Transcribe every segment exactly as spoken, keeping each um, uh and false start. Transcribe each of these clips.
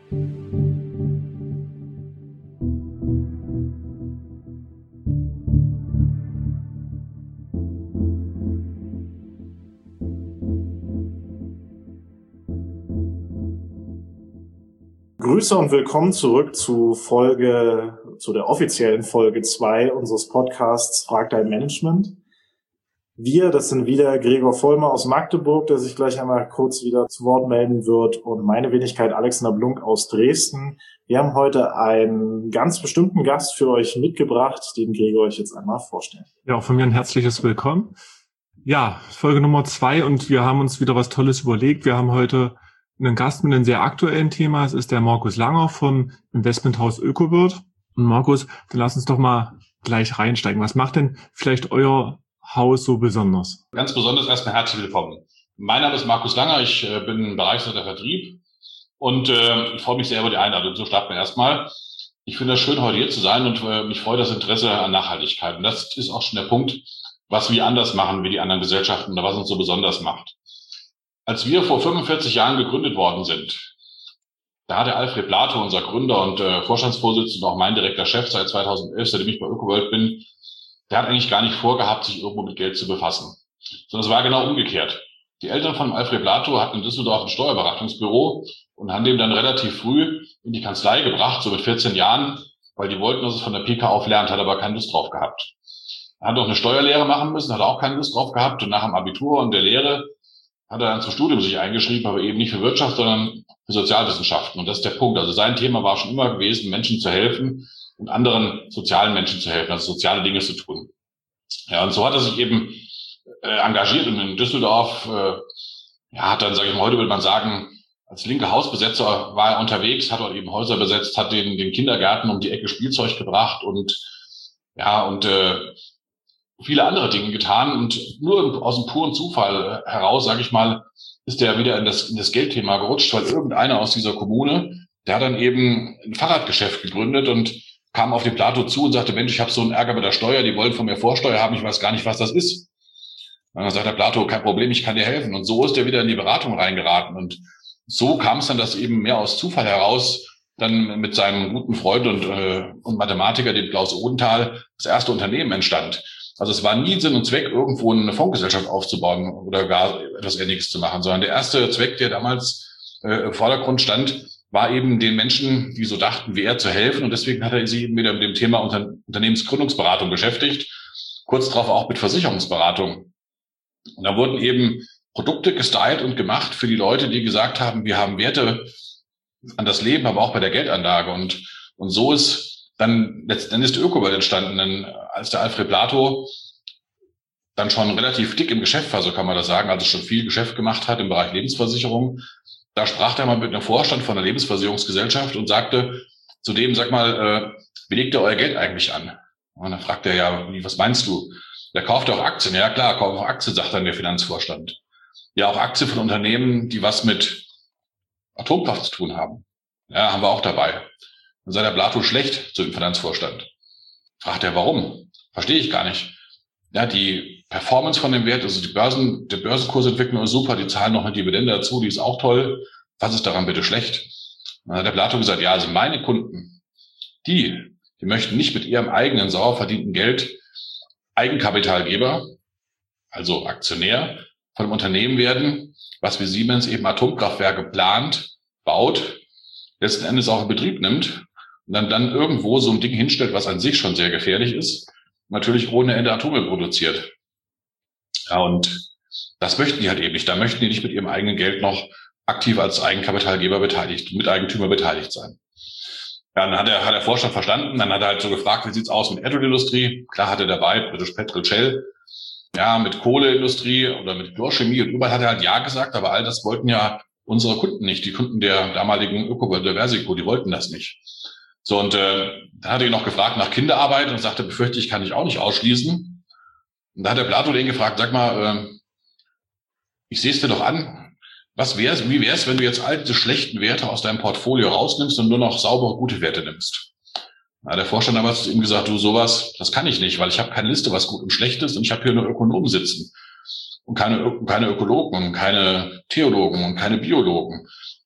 Grüße und willkommen zurück zu Folge, zu der offiziellen Folge zwei unseres Podcasts Frag dein Management. Wir, das sind wieder Gregor Vollmer aus Magdeburg, der sich gleich einmal kurz wieder zu Wort melden wird, und meine Wenigkeit Alexander Blunk aus Dresden. Wir haben heute einen ganz bestimmten Gast für euch mitgebracht, den Gregor euch jetzt einmal vorstellt. Ja, auch von mir ein herzliches Willkommen. Ja, Folge Nummer zwei, und wir haben uns wieder was Tolles überlegt. Wir haben heute einen Gast mit einem sehr aktuellen Thema. Es ist der Markus Langer vom Investmenthaus Ökowirt. Und Markus, dann lass uns doch mal gleich reinsteigen. Was macht denn vielleicht euer Haus so besonders? Ganz besonders erstmal herzlich willkommen. Mein Name ist Markus Langer, ich äh, bin Bereichsleiter Vertrieb und äh, ich freue mich sehr über die Einladung. So starten wir erstmal. Ich finde es schön, heute hier zu sein, und äh, mich freut das Interesse an Nachhaltigkeit. Und das ist auch schon der Punkt, was wir anders machen wie die anderen Gesellschaften oder was uns so besonders macht. Als wir vor fünfundvierzig Jahren gegründet worden sind, da hat der Alfred Plato, unser Gründer und äh, Vorstandsvorsitzender und auch mein direkter Chef seit zweitausendelf, seitdem ich bei Ökoworld bin, der hat eigentlich gar nicht vorgehabt, sich irgendwo mit Geld zu befassen. Sondern es war genau umgekehrt. Die Eltern von Alfred Plato hatten in Düsseldorf ein Steuerberatungsbüro und haben dem dann relativ früh in die Kanzlei gebracht, so mit vierzehn Jahren, weil die wollten, dass es von der P K auf lernt, hat aber keine Lust drauf gehabt. Er hat noch eine Steuerlehre machen müssen, hat auch keine Lust drauf gehabt, und nach dem Abitur und der Lehre hat er dann zum Studium sich eingeschrieben, aber eben nicht für Wirtschaft, sondern für Sozialwissenschaften. Und das ist der Punkt. Also sein Thema war schon immer gewesen, Menschen zu helfen und anderen sozialen Menschen zu helfen, also soziale Dinge zu tun. Ja, und so hat er sich eben äh, engagiert, und in Düsseldorf, äh, ja, hat dann, sage ich mal, heute würde man sagen, als linker Hausbesetzer war er unterwegs, hat dort eben Häuser besetzt, hat den, den Kindergärten um die Ecke Spielzeug gebracht und ja, und äh, viele andere Dinge getan, und nur aus dem puren Zufall heraus, sage ich mal, ist der wieder in das, in das Geldthema gerutscht, weil irgendeiner aus dieser Kommune, der hat dann eben ein Fahrradgeschäft gegründet und kam auf den Plato zu und sagte, Mensch, ich habe so einen Ärger mit der Steuer, die wollen von mir Vorsteuer haben, ich weiß gar nicht, was das ist. Und dann sagt der Plato, kein Problem, ich kann dir helfen. Und so ist er wieder in die Beratung reingeraten, und so kam es dann, dass eben mehr aus Zufall heraus dann mit seinem guten Freund und, äh, und Mathematiker, dem Klaus Odenthal, das erste Unternehmen entstand. Also es war nie Sinn und Zweck, irgendwo eine Fondsgesellschaft aufzubauen oder gar etwas Ähnliches zu machen, sondern der erste Zweck, der damals äh, im Vordergrund stand, war eben den Menschen, die so dachten wie er, zu helfen. Und deswegen hat er sich eben wieder mit dem Thema Unter- Unternehmensgründungsberatung beschäftigt, kurz darauf auch mit Versicherungsberatung. Und da wurden eben Produkte gestylt und gemacht für die Leute, die gesagt haben, wir haben Werte an das Leben, aber auch bei der Geldanlage. Und, und so ist dann letztendlich die Ökoworld entstanden, denn als der Alfred Plato dann schon relativ dick im Geschäft war, so kann man das sagen, also schon viel Geschäft gemacht hat im Bereich Lebensversicherung, da sprach er mal mit einem Vorstand von einer Lebensversicherungsgesellschaft und sagte zu dem, sag mal, äh, wie legt ihr euer Geld eigentlich an? Und dann fragt er, ja, wie, was meinst du? Der kauft auch Aktien. Ja klar, kauft auch Aktien, sagt dann der Finanzvorstand. Ja, auch Aktien von Unternehmen, die was mit Atomkraft zu tun haben. Ja, haben wir auch dabei. Dann sei der Plato schlecht zu dem Finanzvorstand. Fragt er, warum? Verstehe ich gar nicht. Ja, die Performance von dem Wert, also die Börsen, die Börsenkursentwicklung ist super, die zahlen noch eine Dividende dazu, die ist auch toll. Was ist daran bitte schlecht? Dann hat der Plato gesagt, ja, also meine Kunden, die, die möchten nicht mit ihrem eigenen sauer verdienten Geld Eigenkapitalgeber, also Aktionär von einem Unternehmen werden, was wie Siemens eben Atomkraftwerke plant, baut, letzten Endes auch in Betrieb nimmt und dann, dann irgendwo so ein Ding hinstellt, was an sich schon sehr gefährlich ist, natürlich ohne Ende Atome produziert. Ja, und das möchten die halt eben nicht. Da möchten die nicht mit ihrem eigenen Geld noch aktiv als Eigenkapitalgeber beteiligt, Miteigentümer beteiligt sein. Ja, dann hat er, hat der Vorstand verstanden, dann hat er halt so gefragt, wie sieht's aus mit Erdölindustrie? Klar hat er dabei, British Petrol Shell, ja, mit Kohleindustrie oder mit Chlorchemie, und überall hat er halt ja gesagt, aber all das wollten ja unsere Kunden nicht, die Kunden der damaligen Ökoworld, der Versico, die wollten das nicht. So, und äh, dann hat er ihn noch gefragt nach Kinderarbeit und sagte, befürchte ich, kann ich auch nicht ausschließen. Und da hat der Plato den gefragt, sag mal, äh, ich sehe es dir doch an, was wär's, wie wär's, wenn du jetzt all diese schlechten Werte aus deinem Portfolio rausnimmst und nur noch saubere, gute Werte nimmst? Da hat der Vorstand damals zu ihm gesagt, du, sowas, das kann ich nicht, weil ich habe keine Liste, was gut und schlecht ist, und ich habe hier nur Ökonomen sitzen und keine, keine Ökologen und keine Theologen und keine Biologen.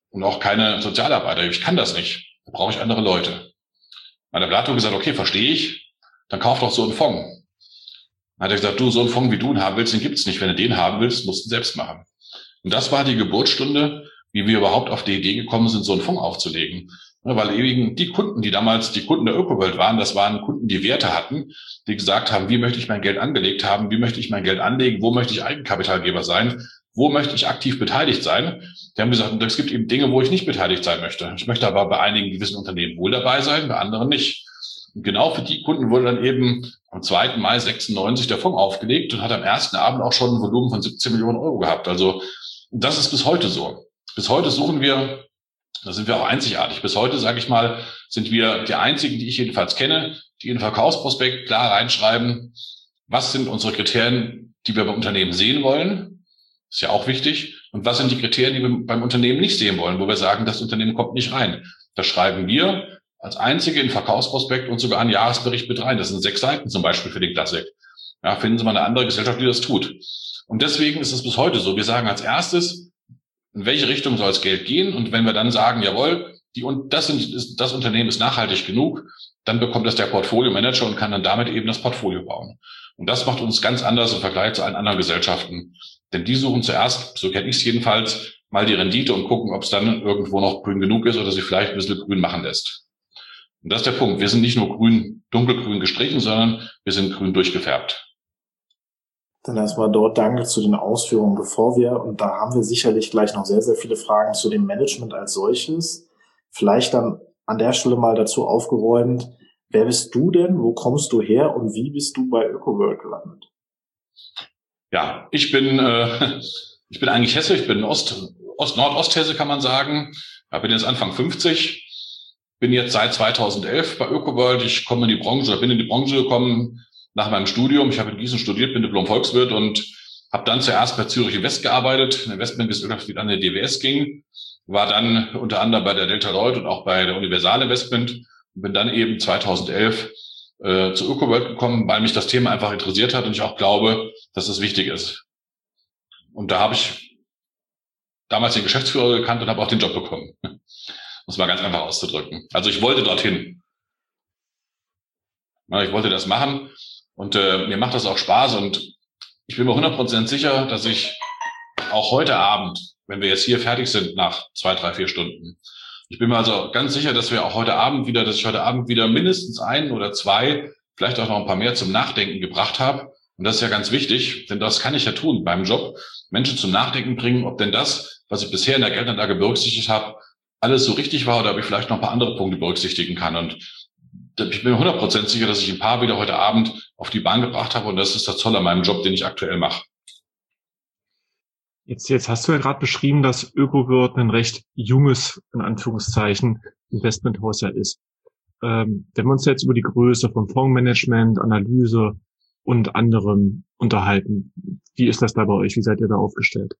und auch keine Sozialarbeiter. Ich kann das nicht. Da brauche ich andere Leute. Dann hat der Plato gesagt, okay, verstehe ich, dann kauf doch so einen Fonds. Dann hat er gesagt, du, so einen Fonds, wie du ihn haben willst, den gibt's nicht. Wenn du den haben willst, musst du ihn selbst machen. Und das war die Geburtsstunde, wie wir überhaupt auf die Idee gekommen sind, so einen Fonds aufzulegen. Weil eben die Kunden, die damals die Kunden der Ökowelt waren, das waren Kunden, die Werte hatten, die gesagt haben, wie möchte ich mein Geld angelegt haben, wie möchte ich mein Geld anlegen, wo möchte ich Eigenkapitalgeber sein, wo möchte ich aktiv beteiligt sein. Die haben gesagt, es gibt eben Dinge, wo ich nicht beteiligt sein möchte. Ich möchte aber bei einigen gewissen Unternehmen wohl dabei sein, bei anderen nicht. Und genau für die Kunden wurde dann eben am zweiten Mai sechsundneunzig der Fonds aufgelegt und hat am ersten Abend auch schon ein Volumen von siebzehn Millionen Euro gehabt. Also das ist bis heute so. Bis heute suchen wir, da sind wir auch einzigartig. Bis heute, sage ich mal, sind wir die einzigen, die ich jedenfalls kenne, die in den Verkaufsprospekt klar reinschreiben, was sind unsere Kriterien, die wir beim Unternehmen sehen wollen. Ist ja auch wichtig. Und was sind die Kriterien, die wir beim Unternehmen nicht sehen wollen, wo wir sagen, das Unternehmen kommt nicht rein. Das schreiben wir als einzige in Verkaufsprospekt und sogar einen Jahresbericht mit rein. Das sind sechs Seiten zum Beispiel für den Classic. Ja, finden Sie mal eine andere Gesellschaft, die das tut. Und deswegen ist es bis heute so. Wir sagen als erstes, in welche Richtung soll das Geld gehen? Und wenn wir dann sagen, jawohl, die, und das, sind, das Unternehmen ist nachhaltig genug, dann bekommt das der Portfolio-Manager und kann dann damit eben das Portfolio bauen. Und das macht uns ganz anders im Vergleich zu allen anderen Gesellschaften. Denn die suchen zuerst, so kenne ich es jedenfalls, mal die Rendite und gucken, ob es dann irgendwo noch grün genug ist oder sich vielleicht ein bisschen grün machen lässt. Und das ist der Punkt. Wir sind nicht nur grün, dunkelgrün gestrichen, sondern wir sind grün durchgefärbt. Dann erstmal dort danke zu den Ausführungen, bevor wir, und da haben wir sicherlich gleich noch sehr, sehr viele Fragen zu dem Management als solches. Vielleicht dann an der Stelle mal dazu aufgeräumt, wer bist du denn, wo kommst du her und wie bist du bei Ökowelt gelandet? Ja, ich bin äh, ich bin eigentlich Hesse, ich bin Ost, Ost Nordosthesse kann man sagen. Ich bin jetzt Anfang fünfzig, bin jetzt seit zweitausendelf bei Ökowelt. Ich komme in die Branche, bin in die Branche gekommen nach meinem Studium. Ich habe in Gießen studiert, bin Diplom-Volkswirt und habe dann zuerst bei Zürich Invest gearbeitet, eine Investmentgesellschaft, die an der D W S ging, war dann unter anderem bei der Delta Lloyd und auch bei der Universal Investment und bin dann eben zweitausendelf äh, zu Ökowelt gekommen, weil mich das Thema einfach interessiert hat und ich auch glaube, dass es wichtig ist. Und da habe ich damals den Geschäftsführer gekannt und habe auch den Job bekommen. Um es mal ganz einfach auszudrücken. Also ich wollte dorthin. Ja, ich wollte das machen und äh, mir macht das auch Spaß und ich bin mir hundert Prozent sicher, dass ich auch heute Abend, wenn wir jetzt hier fertig sind nach zwei, drei, vier Stunden, ich bin mir also ganz sicher, dass wir auch heute Abend wieder, dass ich heute Abend wieder mindestens ein oder zwei, vielleicht auch noch ein paar mehr zum Nachdenken gebracht habe. Und das ist ja ganz wichtig, denn das kann ich ja tun beim Job, Menschen zum Nachdenken bringen, ob denn das, was ich bisher in der Geldanlage berücksichtigt habe, alles so richtig war oder ob ich vielleicht noch ein paar andere Punkte berücksichtigen kann. Und ich bin mir hundert Prozent sicher, dass ich ein paar wieder heute Abend auf die Bahn gebracht habe und das ist das Tolle an meinem Job, den ich aktuell mache. Jetzt, jetzt hast du ja gerade beschrieben, dass Ökowelt ein recht junges, in Anführungszeichen, Investmenthaus ja ist. Ähm, wenn wir uns jetzt über die Größe vom Fondsmanagement, Analyse und anderem unterhalten, wie ist das da bei euch? Wie seid ihr da aufgestellt?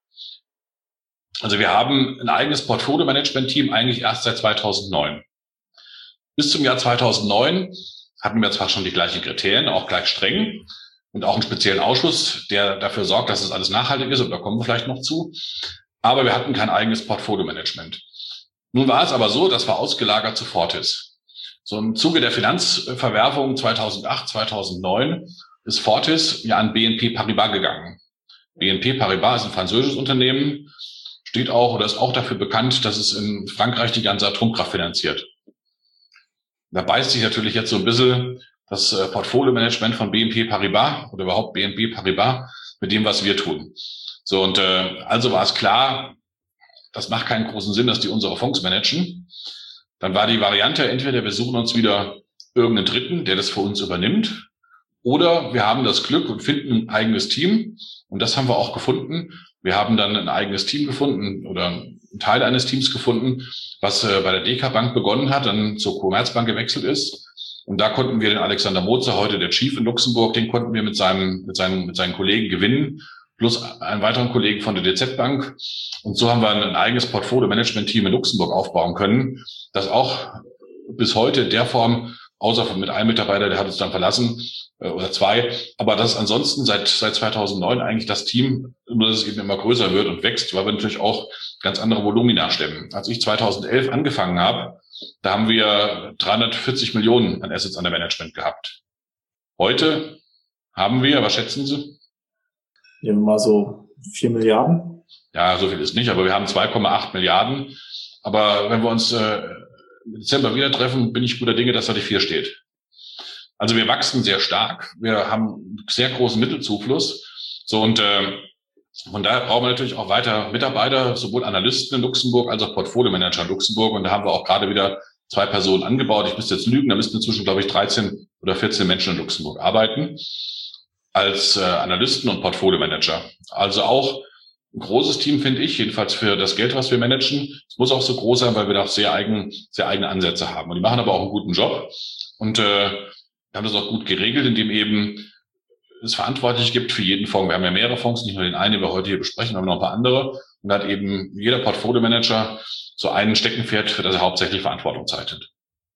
Also wir haben ein eigenes Portfolio-Management-Team eigentlich erst seit zweitausendneun. Bis zum Jahr zweitausendneun hatten wir zwar schon die gleichen Kriterien, auch gleich streng und auch einen speziellen Ausschuss, der dafür sorgt, dass es alles nachhaltig ist, und da kommen wir vielleicht noch zu. Aber wir hatten kein eigenes Portfolio-Management. Nun war es aber so, das war ausgelagert zu Fortis. So im Zuge der Finanzverwerfung zweitausendacht, zweitausendneun ist Fortis ja an B N P Paribas gegangen. B N P Paribas ist ein französisches Unternehmen, steht auch oder ist auch dafür bekannt, dass es in Frankreich die ganze Atomkraft finanziert. Da beißt sich natürlich jetzt so ein bisschen das Portfolio-Management von B N P Paribas oder überhaupt B N P Paribas mit dem, was wir tun. So, und äh, also war es klar, das macht keinen großen Sinn, dass die unsere Fonds managen. Dann war die Variante, entweder wir suchen uns wieder irgendeinen Dritten, der das für uns übernimmt, oder wir haben das Glück und finden ein eigenes Team. Und das haben wir auch gefunden. Wir haben dann ein eigenes Team gefunden oder einen Teil eines Teams gefunden, was äh, bei der D K Bank begonnen hat, dann zur Commerzbank gewechselt ist. Und da konnten wir den Alexander Mozer, heute der Chief in Luxemburg, den konnten wir mit seinem, mit seinen, mit seinen Kollegen gewinnen, plus einen weiteren Kollegen von der D Z Bank. Und so haben wir ein eigenes Portfolio-Management-Team in Luxemburg aufbauen können, das auch bis heute in der Form, außer mit einem Mitarbeiter, der hat uns dann verlassen, äh, oder zwei. Aber das ist ansonsten seit seit zweitausendneun eigentlich das Team, nur dass es eben immer größer wird und wächst, weil wir natürlich auch ganz andere Volumina stemmen. Als ich zweitausendelf angefangen habe, da haben wir dreihundertvierzig Millionen an Assets under Management gehabt. Heute haben wir, was schätzen Sie? Nehmen wir mal so vier Milliarden. Ja, so viel ist nicht, aber wir haben zwei Komma acht Milliarden. Aber wenn wir uns äh, im Dezember wieder treffen, bin ich guter Dinge, dass da die vier steht. Also wir wachsen sehr stark. Wir haben einen sehr großen Mittelzufluss. So und äh, von daher brauchen wir natürlich auch weiter Mitarbeiter, sowohl Analysten in Luxemburg als auch Portfolio-Manager in Luxemburg. Und da haben wir auch gerade wieder zwei Personen angebaut. Ich müsste jetzt lügen, da müssten inzwischen, glaube ich, dreizehn oder vierzehn Menschen in Luxemburg arbeiten als äh, Analysten und Portfolio-Manager. Also auch ein großes Team, finde ich, jedenfalls für das Geld, was wir managen. Es muss auch so groß sein, weil wir da auch sehr, eigen, sehr eigene Ansätze haben. Und die machen aber auch einen guten Job. Und äh, wir haben das auch gut geregelt, indem eben es Verantwortliche gibt für jeden Fonds. Wir haben ja mehrere Fonds, nicht nur den einen, den wir heute hier besprechen, aber noch ein paar andere. Und da hat eben jeder Portfolio-Manager so einen Steckenpferd, für das er hauptsächlich Verantwortung zeichnet.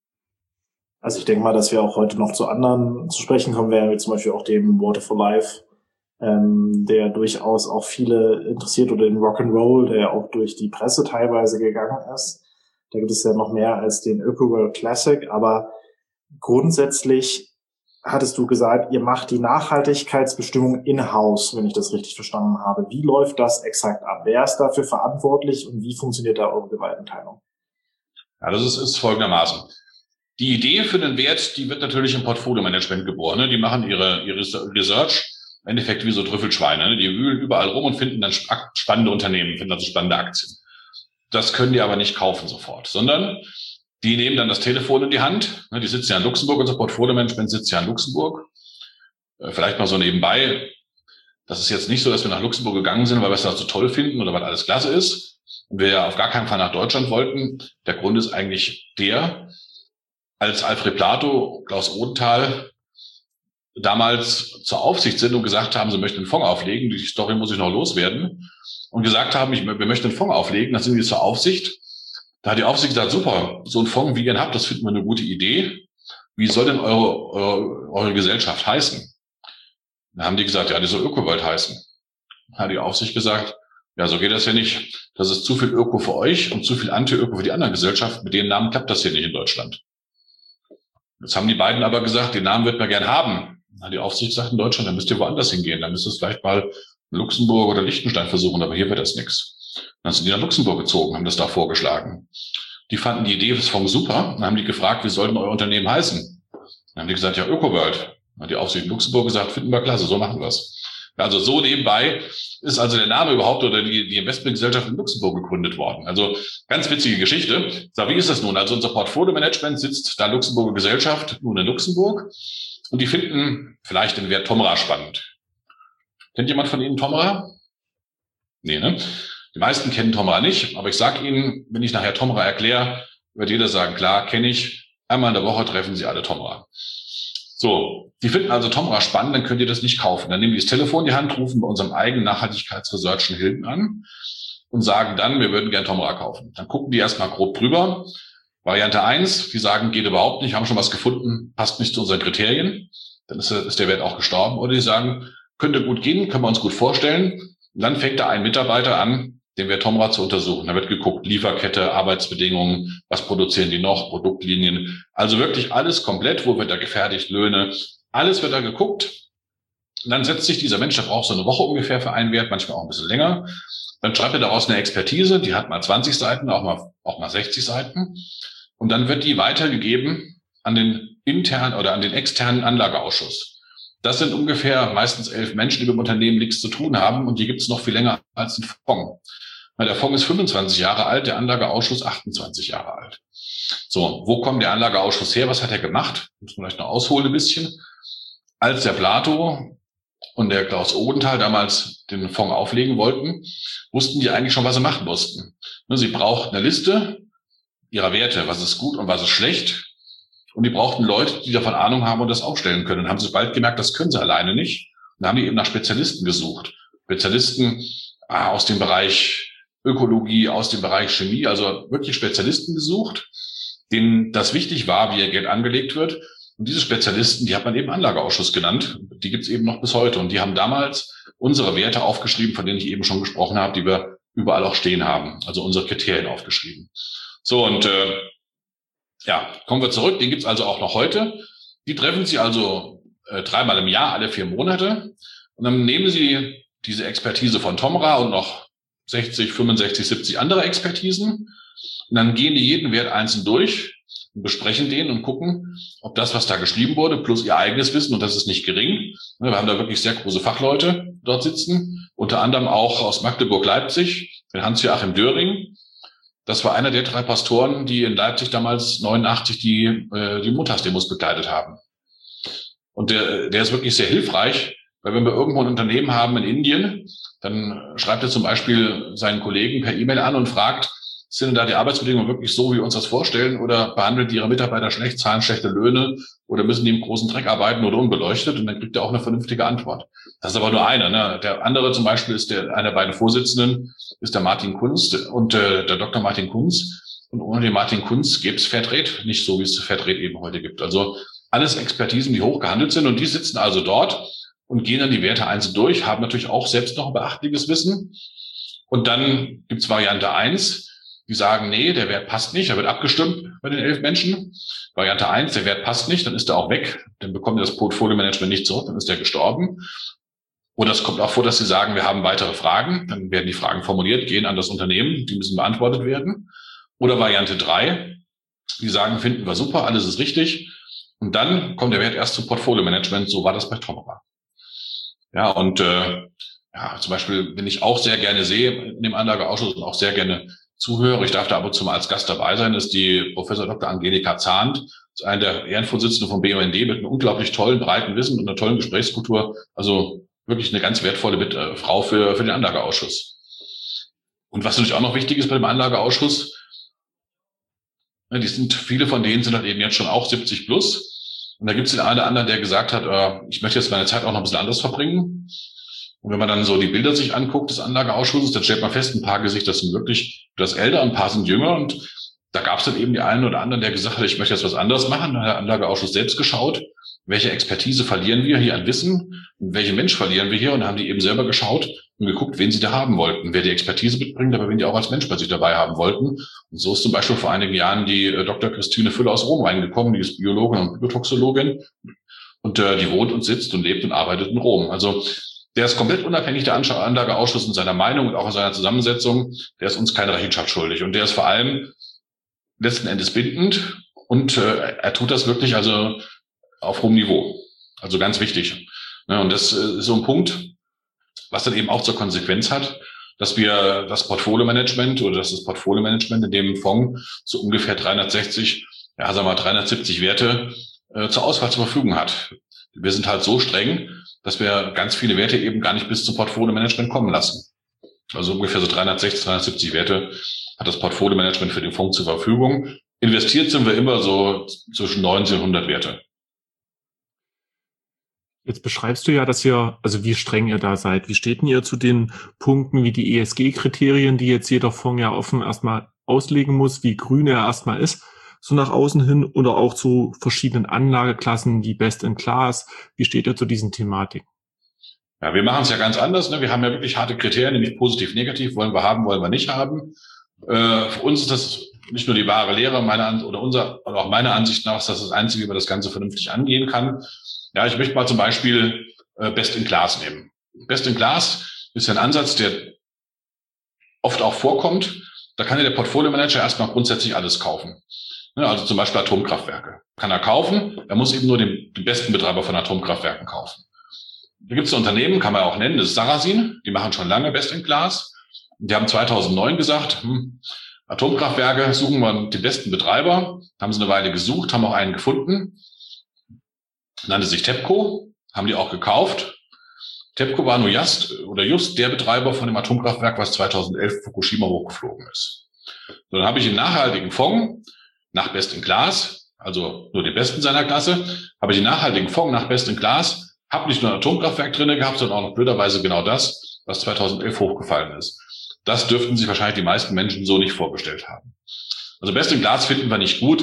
Also ich denke mal, dass wir auch heute noch zu anderen zu sprechen kommen werden, wie zum Beispiel auch dem Water for Life, ähm, der durchaus auch viele interessiert, oder den Rock'n'Roll, der ja auch durch die Presse teilweise gegangen ist. Da gibt es ja noch mehr als den ÖkoWorld Classic, aber grundsätzlich hattest du gesagt, ihr macht die Nachhaltigkeitsbestimmung in-house, wenn ich das richtig verstanden habe. Wie läuft das exakt ab? Wer ist dafür verantwortlich und wie funktioniert da eure Gewaltenteilung? Ja, das ist, ist folgendermaßen. Die Idee für den Wert, die wird natürlich im Portfolio-Management geboren. Ne? Die machen ihre, ihre Research im Endeffekt wie so Trüffelschweine. Ne? Die wühlen überall rum und finden dann spannende Unternehmen, finden also spannende Aktien. Das können die aber nicht kaufen sofort, sondern die nehmen dann das Telefon in die Hand. Die sitzen ja in Luxemburg, unser Portfolio-Management sitzt ja in Luxemburg. Vielleicht mal so nebenbei. Das ist jetzt nicht so, dass wir nach Luxemburg gegangen sind, weil wir es da so toll finden oder weil alles klasse ist. Und wir ja auf gar keinen Fall nach Deutschland wollten. Der Grund ist eigentlich der, als Alfred Plato, Klaus Odenthal damals zur Aufsicht sind und gesagt haben, sie möchten einen Fonds auflegen. Die Story muss ich noch loswerden. Und gesagt haben, ich, wir möchten einen Fonds auflegen. Dann sind wir zur Aufsicht. Da hat die Aufsicht gesagt, super, so ein Fonds, wie ihr ihn habt, das finden wir eine gute Idee. Wie soll denn eure, eure, eure Gesellschaft heißen? Da haben die gesagt, ja, die soll ÖkoWorld heißen. Da hat die Aufsicht gesagt, ja, so geht das ja nicht. Das ist zu viel Öko für euch und zu viel Anti-Öko für die anderen Gesellschaften. Mit den Namen klappt das hier nicht in Deutschland. Jetzt haben die beiden aber gesagt, den Namen wird man gern haben. Da hat die Aufsicht gesagt, in Deutschland, dann müsst ihr woanders hingehen. Dann müsst ihr es vielleicht mal in Luxemburg oder Liechtenstein versuchen, aber hier wird das nichts. Dann sind die nach Luxemburg gezogen, haben das da vorgeschlagen. Die fanden die Idee des Fonds super. Dann haben die gefragt, wie soll denn euer Unternehmen heißen? Dann haben die gesagt, ja, ÖkoWorld. Dann hat die Aufsicht in Luxemburg gesagt, finden wir klasse, so machen wir es. Also so nebenbei ist also der Name überhaupt oder die, die Investmentgesellschaft in Luxemburg gegründet worden. Also ganz witzige Geschichte. So, wie ist das nun? Also unser Portfolio-Management sitzt da Luxemburger Gesellschaft nun in Luxemburg und die finden vielleicht den Wert Tomra spannend. Kennt jemand von Ihnen Tomra? Nee, ne? Die meisten kennen Tomra nicht, aber ich sage Ihnen, wenn ich nachher Tomra erkläre, wird jeder sagen, klar, kenne ich. Einmal in der Woche treffen Sie alle Tomra. So, die finden also Tomra spannend, dann könnt ihr das nicht kaufen. Dann nehmen die das Telefon in die Hand, rufen bei unserem eigenen Nachhaltigkeitsresearch in Hilden an und sagen dann, wir würden gern Tomra kaufen. Dann gucken die erstmal grob drüber. Variante eins, die sagen, geht überhaupt nicht, haben schon was gefunden, passt nicht zu unseren Kriterien. Dann ist, ist der Wert auch gestorben. Oder die sagen, könnte gut gehen, können wir uns gut vorstellen. Und dann fängt da ein Mitarbeiter an, den Wert Tomra zu untersuchen. Da wird geguckt, Lieferkette, Arbeitsbedingungen, was produzieren die noch, Produktlinien. Also wirklich alles komplett, wo wird da gefertigt, Löhne, alles wird da geguckt. Und dann setzt sich dieser Mensch, der braucht so eine Woche ungefähr für einen Wert, manchmal auch ein bisschen länger. Dann schreibt er daraus eine Expertise, die hat mal zwanzig Seiten, auch mal, auch mal sechzig Seiten. Und dann wird die weitergegeben an den internen oder an den externen Anlageausschuss. Das sind ungefähr meistens elf Menschen, die mit dem Unternehmen nichts zu tun haben. Und die gibt es noch viel länger als den Fonds. Der Fonds ist fünfundzwanzig Jahre alt, der Anlageausschuss achtundzwanzig Jahre alt. So, wo kommt der Anlageausschuss her? Was hat er gemacht? Muss man vielleicht noch ausholen ein bisschen. Als der Plato und der Klaus Odenthal damals den Fonds auflegen wollten, wussten die eigentlich schon, was sie machen mussten. Sie brauchten eine Liste ihrer Werte, was ist gut und was ist schlecht. Und die brauchten Leute, die davon Ahnung haben und das aufstellen können. Und haben sie bald gemerkt, das können sie alleine nicht. Und dann haben die eben nach Spezialisten gesucht. Spezialisten ah, aus dem Bereich Ökologie, aus dem Bereich Chemie, also wirklich Spezialisten gesucht, denen das wichtig war, wie ihr Geld angelegt wird. Und diese Spezialisten, die hat man eben Anlageausschuss genannt. Die gibt es eben noch bis heute. Und die haben damals unsere Werte aufgeschrieben, von denen ich eben schon gesprochen habe, die wir überall auch stehen haben. Also unsere Kriterien aufgeschrieben. So, und äh, ja, kommen wir zurück. Den gibt's also auch noch heute. Die treffen sich also äh, dreimal im Jahr, alle vier Monate. Und dann nehmen sie diese Expertise von Tomra und noch sechzig, fünfundsechzig, siebzig andere Expertisen. Und dann gehen die jeden Wert einzeln durch und besprechen den und gucken, ob das, was da geschrieben wurde, plus ihr eigenes Wissen, und das ist nicht gering. Wir haben da wirklich sehr große Fachleute dort sitzen, unter anderem auch aus Magdeburg-Leipzig, den Hans-Joachim Döring. Das war einer der drei Pastoren, die in Leipzig damals neunundachtzig die, äh, die Montagsdemos begleitet haben. Und der, der ist wirklich sehr hilfreich, weil wenn wir irgendwo ein Unternehmen haben in Indien, dann schreibt er zum Beispiel seinen Kollegen per E-Mail an und fragt, sind denn da die Arbeitsbedingungen wirklich so, wie wir uns das vorstellen, oder behandeln die ihre Mitarbeiter schlecht, zahlen schlechte Löhne, oder müssen die im großen Dreck arbeiten oder unbeleuchtet? Und dann kriegt er auch eine vernünftige Antwort. Das ist aber nur einer. Ne? Der andere zum Beispiel ist der, einer der beiden Vorsitzenden, ist der Martin Kunz und äh, der Doktor Martin Kunz. Und ohne den Martin Kunz gäbe es Fairtrade nicht so, wie es Fairtrade eben heute gibt. Also alles Expertisen, die hoch gehandelt sind, und die sitzen also dort und gehen dann die Werte einzeln durch, haben natürlich auch selbst noch ein beachtliches Wissen. Und dann gibt's Variante eins, die sagen, nee, der Wert passt nicht, er wird abgestimmt bei den elf Menschen. Variante eins, der Wert passt nicht, dann ist er auch weg, dann bekommt das Portfolio-Management nicht zurück, dann ist er gestorben. Oder es kommt auch vor, dass sie sagen, wir haben weitere Fragen, dann werden die Fragen formuliert, gehen an das Unternehmen, die müssen beantwortet werden. Oder Variante drei, die sagen, finden wir super, alles ist richtig. Und dann kommt der Wert erst zum Portfolio-Management, so war das bei Tomra. Ja, und äh, ja, zum Beispiel, wenn ich auch sehr gerne sehe in dem Anlageausschuss und auch sehr gerne zuhöre, ich darf da ab und zu mal als Gast dabei sein, ist die Professor Doktor Angelika Zahnt, ist eine der Ehrenvorsitzenden vom B U N D mit einem unglaublich tollen, breiten Wissen und einer tollen Gesprächskultur. Also wirklich eine ganz wertvolle mit, äh, Frau für, für den Anlageausschuss. Und was natürlich auch noch wichtig ist bei dem Anlageausschuss, ne, die sind, viele von denen sind halt eben jetzt schon auch siebzig plus. Und da gibt es den einen oder anderen, der gesagt hat, äh, ich möchte jetzt meine Zeit auch noch ein bisschen anders verbringen. Und wenn man dann so die Bilder sich anguckt des Anlageausschusses, dann stellt man fest, ein paar Gesichter sind wirklich etwas älter, ein paar sind jünger. Und da gab es dann eben die einen oder anderen, der gesagt hat, ich möchte jetzt was anderes machen. Dann hat der Anlageausschuss selbst geschaut, welche Expertise verlieren wir hier an Wissen und welche Mensch verlieren wir hier. Und dann haben die eben selber geschaut und geguckt, wen sie da haben wollten, wer die Expertise mitbringt, aber wen die auch als Mensch bei sich dabei haben wollten. Und so ist zum Beispiel vor einigen Jahren die äh, Doktor Christine Füller aus Rom reingekommen, die ist Biologin und Biotoxologin. Und äh, die wohnt und sitzt und lebt und arbeitet in Rom. Also der ist komplett unabhängig, der Anlageausschuss, in seiner Meinung und auch in seiner Zusammensetzung. Der ist uns keine Rechenschaft schuldig. Und der ist vor allem letzten Endes bindend. Und äh, er tut das wirklich also auf hohem Niveau. Also ganz wichtig. Ja, und das ist so ein Punkt, was dann eben auch zur Konsequenz hat, dass wir das Portfolio-Management oder dass das Portfolio-Management in dem Fonds so ungefähr dreihundertsechzig, ja sagen wir mal dreihundertsiebzig Werte äh, zur Auswahl zur Verfügung hat. Wir sind halt so streng, dass wir ganz viele Werte eben gar nicht bis zum Portfolio-Management kommen lassen. Also ungefähr so dreihundertsechzig, dreihundertsiebzig Werte hat das Portfolio-Management für den Fonds zur Verfügung. Investiert sind wir immer so zwischen neunzig und hundert Werte. Jetzt beschreibst du ja, dass ihr, also wie streng ihr da seid. Wie steht denn ihr zu den Punkten wie die E S G-Kriterien, die jetzt jeder Fonds ja offen erstmal auslegen muss, wie grün er erstmal ist, so nach außen hin, oder auch zu verschiedenen Anlageklassen wie Best in Class? Wie steht ihr zu diesen Thematiken? Ja, wir machen es ja ganz anders. Ne? Wir haben ja wirklich harte Kriterien, nämlich positiv, negativ, wollen wir haben, wollen wir nicht haben. Äh, für uns ist das nicht nur die wahre Lehre, meiner oder unser oder auch meiner Ansicht nach ist das das Einzige, wie man das Ganze vernünftig angehen kann. Ja, ich möchte mal zum Beispiel äh, Best in Class nehmen. Best in Class ist ja ein Ansatz, der oft auch vorkommt. Da kann ja der Portfolio-Manager erstmal grundsätzlich alles kaufen. Ja, also zum Beispiel Atomkraftwerke. Kann er kaufen, er muss eben nur den, den besten Betreiber von Atomkraftwerken kaufen. Da gibt es ein Unternehmen, kann man auch nennen, das ist Sarasin. Die machen schon lange Best in Class. Die haben zweitausendneun gesagt, hm, Atomkraftwerke, suchen wir den besten Betreiber. Haben sie eine Weile gesucht, haben auch einen gefunden. Nannte sich TEPCO, haben die auch gekauft. TEPCO war nur just oder just der Betreiber von dem Atomkraftwerk, was zweitausendelf Fukushima hochgeflogen ist. So, dann habe ich einen nachhaltigen Fonds nach Best in Class, also nur den besten seiner Klasse, habe ich einen nachhaltigen Fonds nach Best in Class, habe nicht nur ein Atomkraftwerk drin gehabt, sondern auch noch blöderweise genau das, was zweitausendelf hochgefallen ist. Das dürften sich wahrscheinlich die meisten Menschen so nicht vorgestellt haben. Also Best in Class finden wir nicht gut,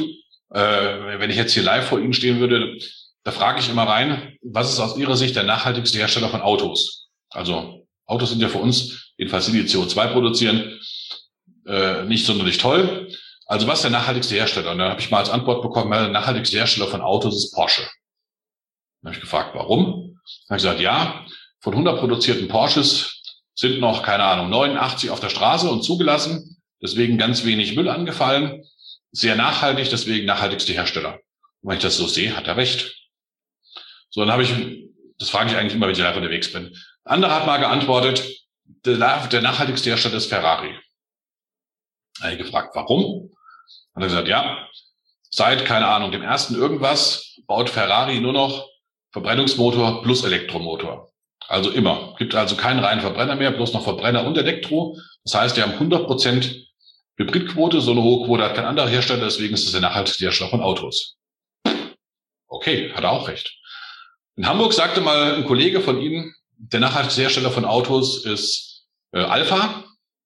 Äh, wenn ich jetzt hier live vor Ihnen stehen würde, da frage ich immer rein, was ist aus Ihrer Sicht der nachhaltigste Hersteller von Autos? Also Autos sind ja für uns, jedenfalls die, die C O zwei produzieren, äh, nicht sonderlich toll. Also was ist der nachhaltigste Hersteller? Und dann habe ich mal als Antwort bekommen, der nachhaltigste Hersteller von Autos ist Porsche. Dann habe ich gefragt, warum? Dann habe ich gesagt, ja, von hundert produzierten Porsches sind noch, keine Ahnung, neunundachtzig auf der Straße und zugelassen. Deswegen ganz wenig Müll angefallen. Sehr nachhaltig, deswegen nachhaltigste Hersteller. Und wenn ich das so sehe, hat er recht. So, dann habe ich, das frage ich eigentlich immer, wenn ich live unterwegs bin. Ein anderer hat mal geantwortet, der, der nachhaltigste Hersteller ist Ferrari. Da habe ich gefragt, warum? Hat er gesagt, ja, seit, keine Ahnung, dem ersten irgendwas baut Ferrari nur noch Verbrennungsmotor plus Elektromotor. Also immer. Gibt also keinen reinen Verbrenner mehr, bloß noch Verbrenner und Elektro. Das heißt, die haben hundert Prozent Hybridquote. So eine hohe Quote hat kein anderer Hersteller, deswegen ist es der nachhaltigste Hersteller von Autos. Okay, hat er auch recht. In Hamburg sagte mal ein Kollege von Ihnen, der nachhaltigste Hersteller von Autos ist äh, Alpha.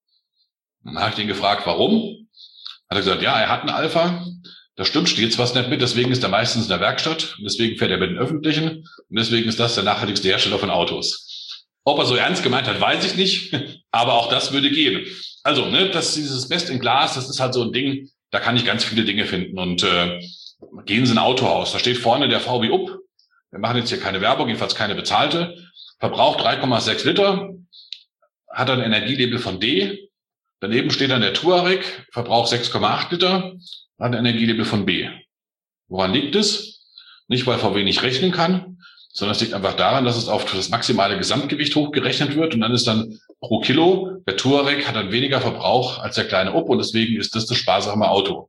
Dann habe ich ihn gefragt, warum? Hat er gesagt, ja, er hat einen Alpha. Das stimmt, steht was nicht mit, deswegen ist er meistens in der Werkstatt. Und deswegen fährt er mit den Öffentlichen. Und deswegen ist das der nachhaltigste Hersteller von Autos. Ob er so ernst gemeint hat, weiß ich nicht. Aber auch das würde gehen. Also, ne, das dieses Best in Class, das ist halt so ein Ding, da kann ich ganz viele Dinge finden. Und äh, gehen Sie in ein Autohaus. Da steht vorne der V W Up. Wir machen jetzt hier keine Werbung, jedenfalls keine bezahlte. Verbraucht drei Komma sechs Liter. Hat ein Energielabel von D. Daneben steht dann der Touareg. Verbraucht sechs Komma acht Liter. Hat ein Energielabel von B. Woran liegt es? Nicht, weil V W nicht rechnen kann, sondern es liegt einfach daran, dass es auf das maximale Gesamtgewicht hochgerechnet wird und dann ist dann pro Kilo, der Touareg hat dann weniger Verbrauch als der kleine Up und deswegen ist das das sparsame Auto.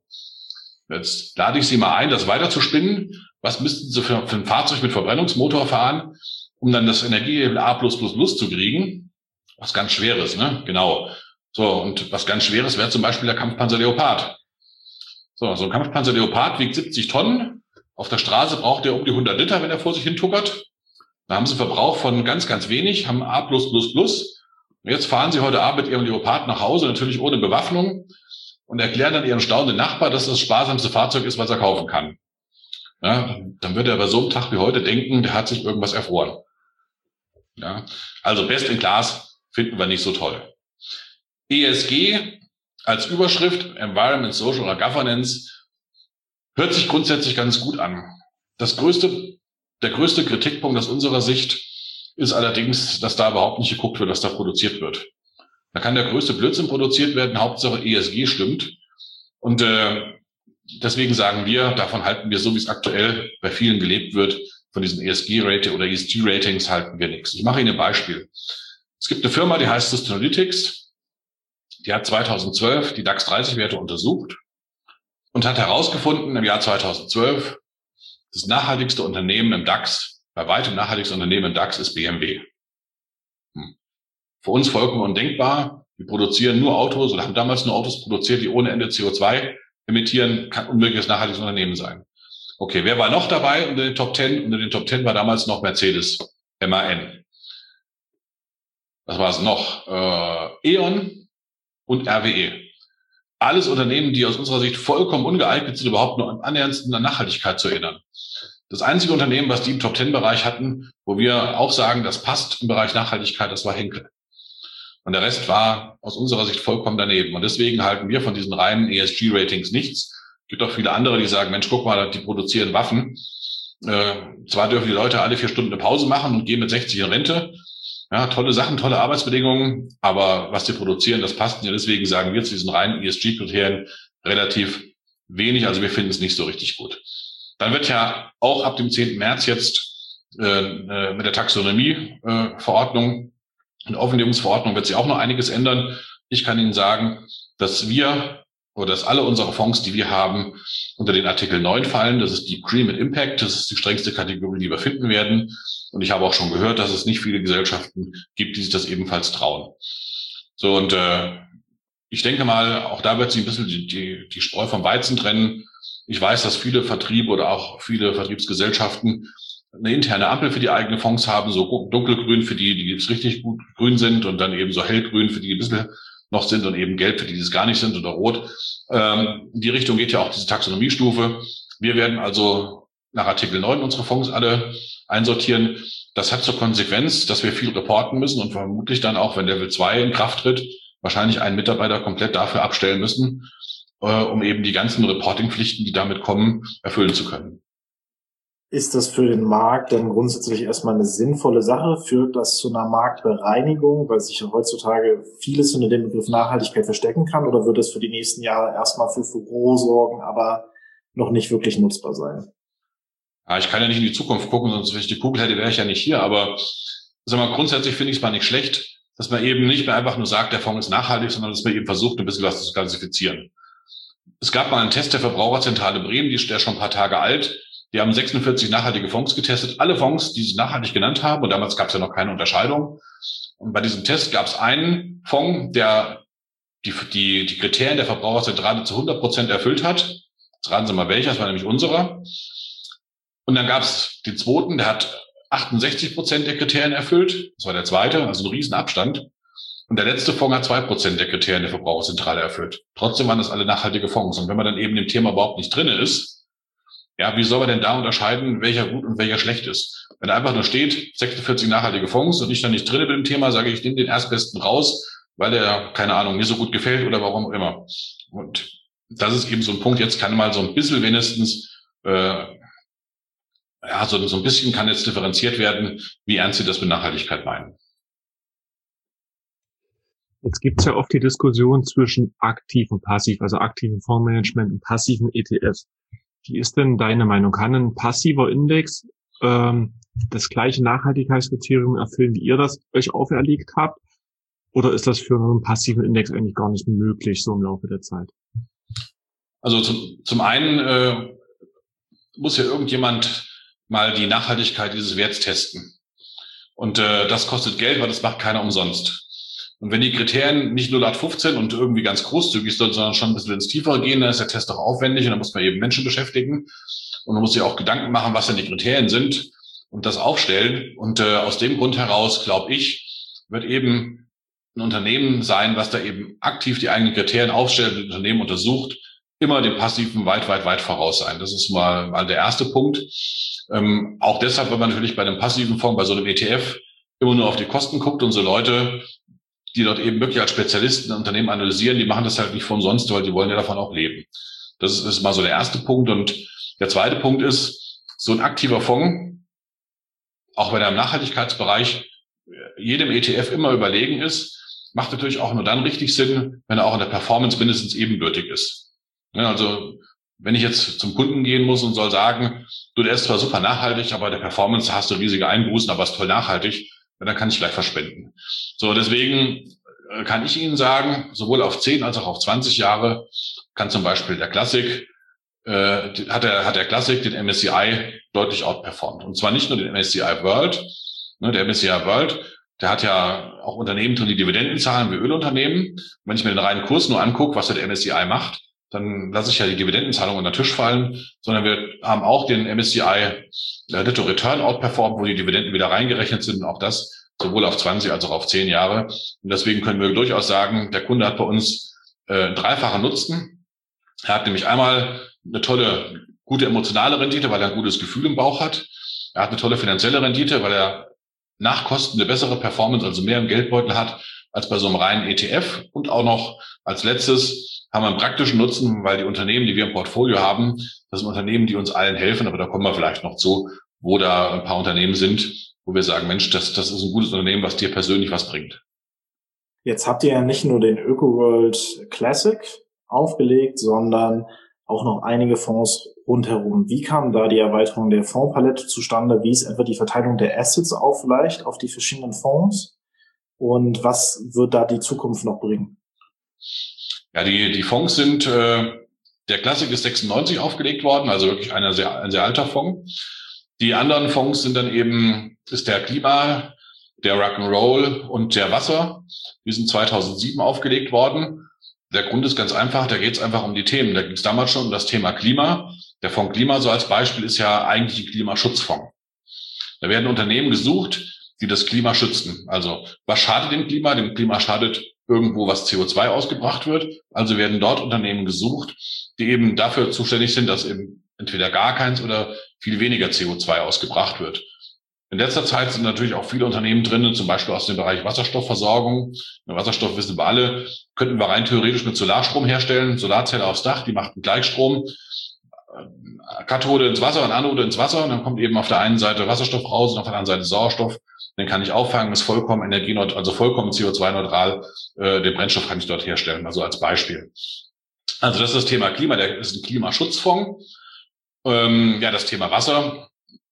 Jetzt lade ich Sie mal ein, das weiter zu spinnen. Was müssten Sie für, für ein Fahrzeug mit Verbrennungsmotor fahren, um dann das Energielabel A plus plus plus zu kriegen? Was ganz Schweres, ne? Genau. So, und was ganz Schweres wäre zum Beispiel der Kampfpanzer Leopard. So, so ein Kampfpanzer Leopard wiegt siebzig Tonnen. Auf der Straße braucht er um die hundert Liter, wenn er vor sich hin tuckert. Da haben Sie Verbrauch von ganz, ganz wenig, haben A plus plus plus. Und jetzt fahren Sie heute Abend mit Ihrem Leopard nach Hause, natürlich ohne Bewaffnung, und erklären dann Ihrem staunenden Nachbar, dass das das sparsamste Fahrzeug ist, was er kaufen kann. Ja, dann wird er bei so einem Tag wie heute denken, der hat sich irgendwas erfroren. Ja, also Best in Class finden wir nicht so toll. E S G als Überschrift, Environment, Social oder Governance, hört sich grundsätzlich ganz gut an. Das größte, der größte Kritikpunkt aus unserer Sicht ist allerdings, dass da überhaupt nicht geguckt wird, was da produziert wird. Da kann der größte Blödsinn produziert werden, Hauptsache E S G stimmt. Und äh, deswegen sagen wir, davon halten wir, so wie es aktuell bei vielen gelebt wird, von diesen E S G-Rating oder E S G-Ratings halten wir nichts. Ich mache Ihnen ein Beispiel. Es gibt eine Firma, die heißt Sustainalytics. Die hat zweitausendzwölf die DAX dreißig Werte untersucht und hat herausgefunden, im Jahr zweitausendzwölf, das nachhaltigste Unternehmen im DAX, bei weitem nachhaltigste Unternehmen im DAX ist B M W. Hm. Für uns vollkommen undenkbar. Die produzieren nur Autos oder haben damals nur Autos produziert, die ohne Ende C O zwei emittieren, kann unmögliches nachhaltiges Unternehmen sein. Okay, wer war noch dabei unter den Top Ten? Unter den Top Ten war damals noch Mercedes, M A N. Was war es noch? Äh, E.ON und R W E. Alles Unternehmen, die aus unserer Sicht vollkommen ungeeignet sind, überhaupt nur am annäherndsten an Nachhaltigkeit zu erinnern. Das einzige Unternehmen, was die im Top-Ten-Bereich hatten, wo wir auch sagen, das passt im Bereich Nachhaltigkeit, das war Henkel. Und der Rest war aus unserer Sicht vollkommen daneben. Und deswegen halten wir von diesen reinen E S G-Ratings nichts. Es gibt auch viele andere, die sagen, Mensch, guck mal, die produzieren Waffen. Äh, zwar dürfen die Leute alle vier Stunden eine Pause machen und gehen mit sechzig in Rente. Ja, tolle Sachen, tolle Arbeitsbedingungen, aber was die produzieren, das passt nicht. Deswegen sagen wir zu diesen reinen E S G-Kriterien relativ wenig. Also wir finden es nicht so richtig gut. Dann wird ja auch ab dem zehnten März jetzt äh, mit der Taxonomie-Verordnung und Offenlegungsverordnung wird sich auch noch einiges ändern. Ich kann Ihnen sagen, dass wir oder dass alle unsere Fonds, die wir haben, unter den Artikel neun fallen. Das ist die Green mit Impact. Das ist die strengste Kategorie, die wir finden werden. Und ich habe auch schon gehört, dass es nicht viele Gesellschaften gibt, die sich das ebenfalls trauen. So, und äh, ich denke mal, auch da wird sich ein bisschen die, die, die Spreu vom Weizen trennen. Ich weiß, dass viele Vertriebe oder auch viele Vertriebsgesellschaften eine interne Ampel für die eigenen Fonds haben, so dunkelgrün für die, die jetzt richtig gut grün sind und dann eben so hellgrün für die, die ein bisschen noch sind und eben gelb für die, die es gar nicht sind oder rot. Ähm, in die Richtung geht ja auch diese Taxonomiestufe. Wir werden also nach Artikel neun unsere Fonds alle einsortieren. Das hat zur Konsequenz, dass wir viel reporten müssen und vermutlich dann auch, wenn Level zwei in Kraft tritt, wahrscheinlich einen Mitarbeiter komplett dafür abstellen müssen, äh, um eben die ganzen Reportingpflichten, die damit kommen, erfüllen zu können. Ist das für den Markt dann grundsätzlich erstmal eine sinnvolle Sache? Führt das zu einer Marktbereinigung, weil sich heutzutage vieles unter dem Begriff Nachhaltigkeit verstecken kann? Oder wird es für die nächsten Jahre erstmal für Furore sorgen, aber noch nicht wirklich nutzbar sein? Ja, ich kann ja nicht in die Zukunft gucken, sonst wenn ich die Kugel hätte, wäre ich ja nicht hier. Aber sag mal, grundsätzlich finde ich es mal nicht schlecht, dass man eben nicht mehr einfach nur sagt, der Fonds ist nachhaltig, sondern dass man eben versucht, ein bisschen was zu klassifizieren. Es gab mal einen Test der Verbraucherzentrale Bremen, die ist ja schon ein paar Tage alt. Die haben sechsundvierzig nachhaltige Fonds getestet, alle Fonds, die sie nachhaltig genannt haben. Und damals gab es ja noch keine Unterscheidung. Und bei diesem Test gab es einen Fonds, der die, die, die Kriterien der Verbraucherzentrale zu hundert Prozent erfüllt hat. Jetzt raten Sie mal welcher, das war nämlich unserer. Und dann gab es den zweiten, der hat achtundsechzig Prozent der Kriterien erfüllt. Das war der zweite, also ein Riesenabstand. Und der letzte Fonds hat zwei Prozent der Kriterien der Verbraucherzentrale erfüllt. Trotzdem waren das alle nachhaltige Fonds. Und wenn man dann eben im Thema überhaupt nicht drin ist, ja, wie soll man denn da unterscheiden, welcher gut und welcher schlecht ist? Wenn da einfach nur steht, sechsundvierzig nachhaltige Fonds und ich dann nicht drin bin im Thema, sage ich, ich nehme den erstbesten raus, weil der, keine Ahnung, mir so gut gefällt oder warum auch immer. Und das ist eben so ein Punkt, jetzt kann mal so ein bisschen wenigstens, äh, ja, so, so ein bisschen kann jetzt differenziert werden, wie ernst Sie das mit Nachhaltigkeit meinen. Jetzt gibt es ja oft die Diskussion zwischen aktiv und passiv, also aktivem Fondsmanagement und passiven E T Fs. Wie ist denn deine Meinung? Kann ein passiver Index ähm, das gleiche Nachhaltigkeitskriterium erfüllen, wie ihr das euch auferlegt habt? Oder ist das für einen passiven Index eigentlich gar nicht möglich, so im Laufe der Zeit? Also zum, zum einen äh, muss ja irgendjemand mal die Nachhaltigkeit dieses Werts testen. Und äh, das kostet Geld, weil das macht keiner umsonst. Und wenn die Kriterien nicht null acht fünfzehn und irgendwie ganz großzügig sind, sondern schon ein bisschen ins Tiefere gehen, dann ist der Test auch aufwendig und dann muss man eben Menschen beschäftigen. Und man muss sich auch Gedanken machen, was denn die Kriterien sind und das aufstellen. Und äh, aus dem Grund heraus, glaube ich, wird eben ein Unternehmen sein, was da eben aktiv die eigenen Kriterien aufstellt, das Unternehmen untersucht, immer dem Passiven weit, weit, weit voraus sein. Das ist mal, mal der erste Punkt. Ähm, auch deshalb, wenn man natürlich bei einem passiven Fonds, bei so einem E T F, immer nur auf die Kosten guckt und so Leute, die dort eben wirklich als Spezialisten Unternehmen analysieren, die machen das halt nicht von sonst, weil die wollen ja davon auch leben. Das ist, das ist mal so der erste Punkt. Und der zweite Punkt ist, so ein aktiver Fonds, auch wenn er im Nachhaltigkeitsbereich jedem E T F immer überlegen ist, macht natürlich auch nur dann richtig Sinn, wenn er auch in der Performance mindestens ebenbürtig ist. Ja, also wenn ich jetzt zum Kunden gehen muss und soll sagen, du, der ist zwar super nachhaltig, aber der Performance hast du riesige Einbußen, aber ist toll nachhaltig, dann kann ich gleich verschwenden. So, deswegen kann ich Ihnen sagen, sowohl auf zehn als auch auf zwanzig Jahre kann zum Beispiel der Classic, äh, hat der, hat der Classic den M S C I deutlich outperformt. Und zwar nicht nur den M S C I World, ne, der M S C I World, der hat ja auch Unternehmen drin, die Dividenden zahlen wie Ölunternehmen. Wenn ich mir den reinen Kurs nur angucke, was der M S C I macht, dann lasse ich ja die Dividendenzahlung unter den Tisch fallen, sondern wir haben auch den M S C I Netto Return outperformt, wo die Dividenden wieder reingerechnet sind, auch das sowohl auf zwanzig als auch auf zehn Jahre. Und deswegen können wir durchaus sagen, der Kunde hat bei uns äh, dreifachen Nutzen. Er hat nämlich einmal eine tolle, gute emotionale Rendite, weil er ein gutes Gefühl im Bauch hat. Er hat eine tolle finanzielle Rendite, weil er nach Kosten eine bessere Performance, also mehr im Geldbeutel hat, als bei so einem reinen E T F. Und auch noch als letztes haben wir einen praktischen Nutzen, weil die Unternehmen, die wir im Portfolio haben, das sind Unternehmen, die uns allen helfen, aber da kommen wir vielleicht noch zu, wo da ein paar Unternehmen sind, wo wir sagen, Mensch, das, das ist ein gutes Unternehmen, was dir persönlich was bringt. Jetzt habt ihr ja nicht nur den ÖkoWorld Classic aufgelegt, sondern auch noch einige Fonds rundherum. Wie kam da die Erweiterung der Fondspalette zustande? Wie ist etwa die Verteilung der Assets auch vielleicht auf die verschiedenen Fonds? Und was wird da die Zukunft noch bringen? Ja, die, die Fonds sind, äh, der Classic ist sechsundneunzig aufgelegt worden, also wirklich einer sehr, ein sehr alter Fonds. Die anderen Fonds sind dann eben, ist der Klima, der Rock'n'Roll und der Wasser. Die sind zweitausendsieben aufgelegt worden. Der Grund ist ganz einfach, da geht es einfach um die Themen. Da ging es damals schon um das Thema Klima. Der Fonds Klima, so als Beispiel, ist ja eigentlich ein Klimaschutzfonds. Da werden Unternehmen gesucht, die das Klima schützen. Also was schadet dem Klima? Dem Klima schadet irgendwo, was C O zwei ausgebracht wird. Also werden dort Unternehmen gesucht, die eben dafür zuständig sind, dass eben entweder gar keins oder viel weniger C O zwei ausgebracht wird. In letzter Zeit sind natürlich auch viele Unternehmen drin, zum Beispiel aus dem Bereich Wasserstoffversorgung. Wasserstoff wissen wir alle, könnten wir rein theoretisch mit Solarstrom herstellen. Solarzelle aufs Dach, die macht einen Gleichstrom. Kathode ins Wasser und Anode ins Wasser. Und dann kommt eben auf der einen Seite Wasserstoff raus und auf der anderen Seite Sauerstoff. Den kann ich auffangen, ist vollkommen energieneutral, also vollkommen C O zwei neutral. Äh, den Brennstoff kann ich dort herstellen, also als Beispiel. Also das ist das Thema Klima, der ist ein Klimaschutzfonds. Ähm, ja, das Thema Wasser.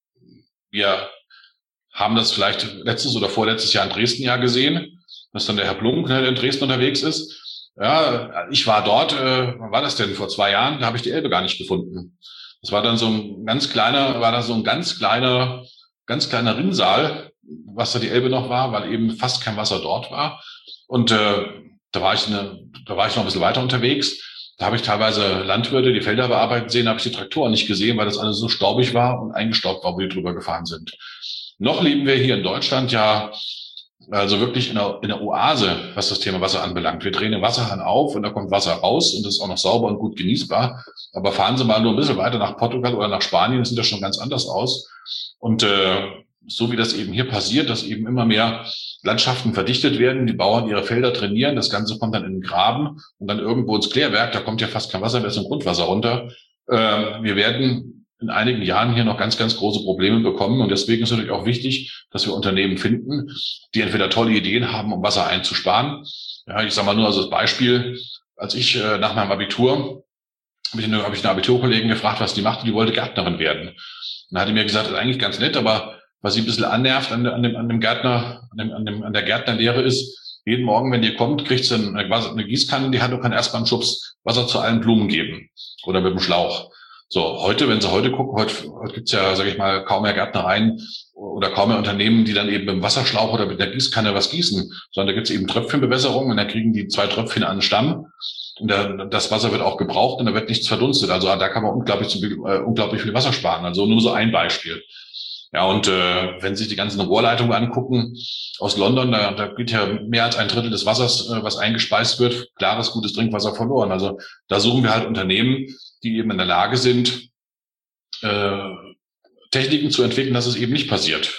Wir haben das vielleicht letztes oder vorletztes Jahr in Dresden ja gesehen, dass dann der Herr Blunk, der in Dresden unterwegs ist. Ja, ich war dort, äh, wann war das denn, vor zwei Jahren, da habe ich die Elbe gar nicht gefunden. Das war dann so ein ganz kleiner, war da so ein ganz kleiner, ganz kleiner Rinnsal, was da die Elbe noch war, weil eben fast kein Wasser dort war. Und äh, da war ich eine, da war ich noch ein bisschen weiter unterwegs. Da habe ich teilweise Landwirte, die Felder bearbeiten sehen, habe ich die Traktoren nicht gesehen, weil das alles so staubig war und eingestaubt war, wo die drüber gefahren sind. Noch leben wir hier in Deutschland ja also wirklich in einer, in einer Oase, was das Thema Wasser anbelangt. Wir drehen den Wasserhahn auf und da kommt Wasser raus und das ist auch noch sauber und gut genießbar. Aber fahren Sie mal nur ein bisschen weiter nach Portugal oder nach Spanien, das sieht das schon ganz anders aus. Und äh, so wie das eben hier passiert, dass eben immer mehr Landschaften verdichtet werden, die Bauern ihre Felder trainieren, das Ganze kommt dann in den Graben und dann irgendwo ins Klärwerk, da kommt ja fast kein Wasser mehr, ist ein Grundwasser runter. Äh, wir werden in einigen Jahren hier noch ganz, ganz große Probleme bekommen. Und deswegen ist natürlich auch wichtig, dass wir Unternehmen finden, die entweder tolle Ideen haben, um Wasser einzusparen. Ja, ich sage mal nur als Beispiel, als ich äh, nach meinem Abitur, habe ich, eine, hab ich eine Abiturkollegin gefragt, was die macht, und die wollte Gärtnerin werden. Und dann hat die mir gesagt, das ist eigentlich ganz nett, aber was sie ein bisschen annervt an, an, dem, an dem Gärtner, an, dem, an, dem, an der Gärtnerlehre ist, jeden Morgen, wenn ihr kommt, kriegt sie eine, eine Gießkanne in die Hand und kann erstmal einen Schubs Wasser zu allen Blumen geben. Oder mit dem Schlauch. So, heute, wenn Sie heute gucken, heute, heute gibt's ja, sage ich mal, kaum mehr Gärtnereien oder kaum mehr Unternehmen, die dann eben mit dem Wasserschlauch oder mit der Gießkanne was gießen, sondern da gibt's eben Tröpfchenbewässerung und dann kriegen die zwei Tröpfchen an den Stamm und da, das Wasser wird auch gebraucht und da wird nichts verdunstet. Also da kann man unglaublich, äh, unglaublich viel Wasser sparen. Also nur so ein Beispiel. Ja, und äh, wenn Sie sich die ganzen Rohrleitungen angucken aus London, da, da geht ja mehr als ein Drittel des Wassers, äh, was eingespeist wird, klares, gutes Trinkwasser verloren. Also da suchen wir halt Unternehmen, die eben in der Lage sind, äh, Techniken zu entwickeln, dass es eben nicht passiert.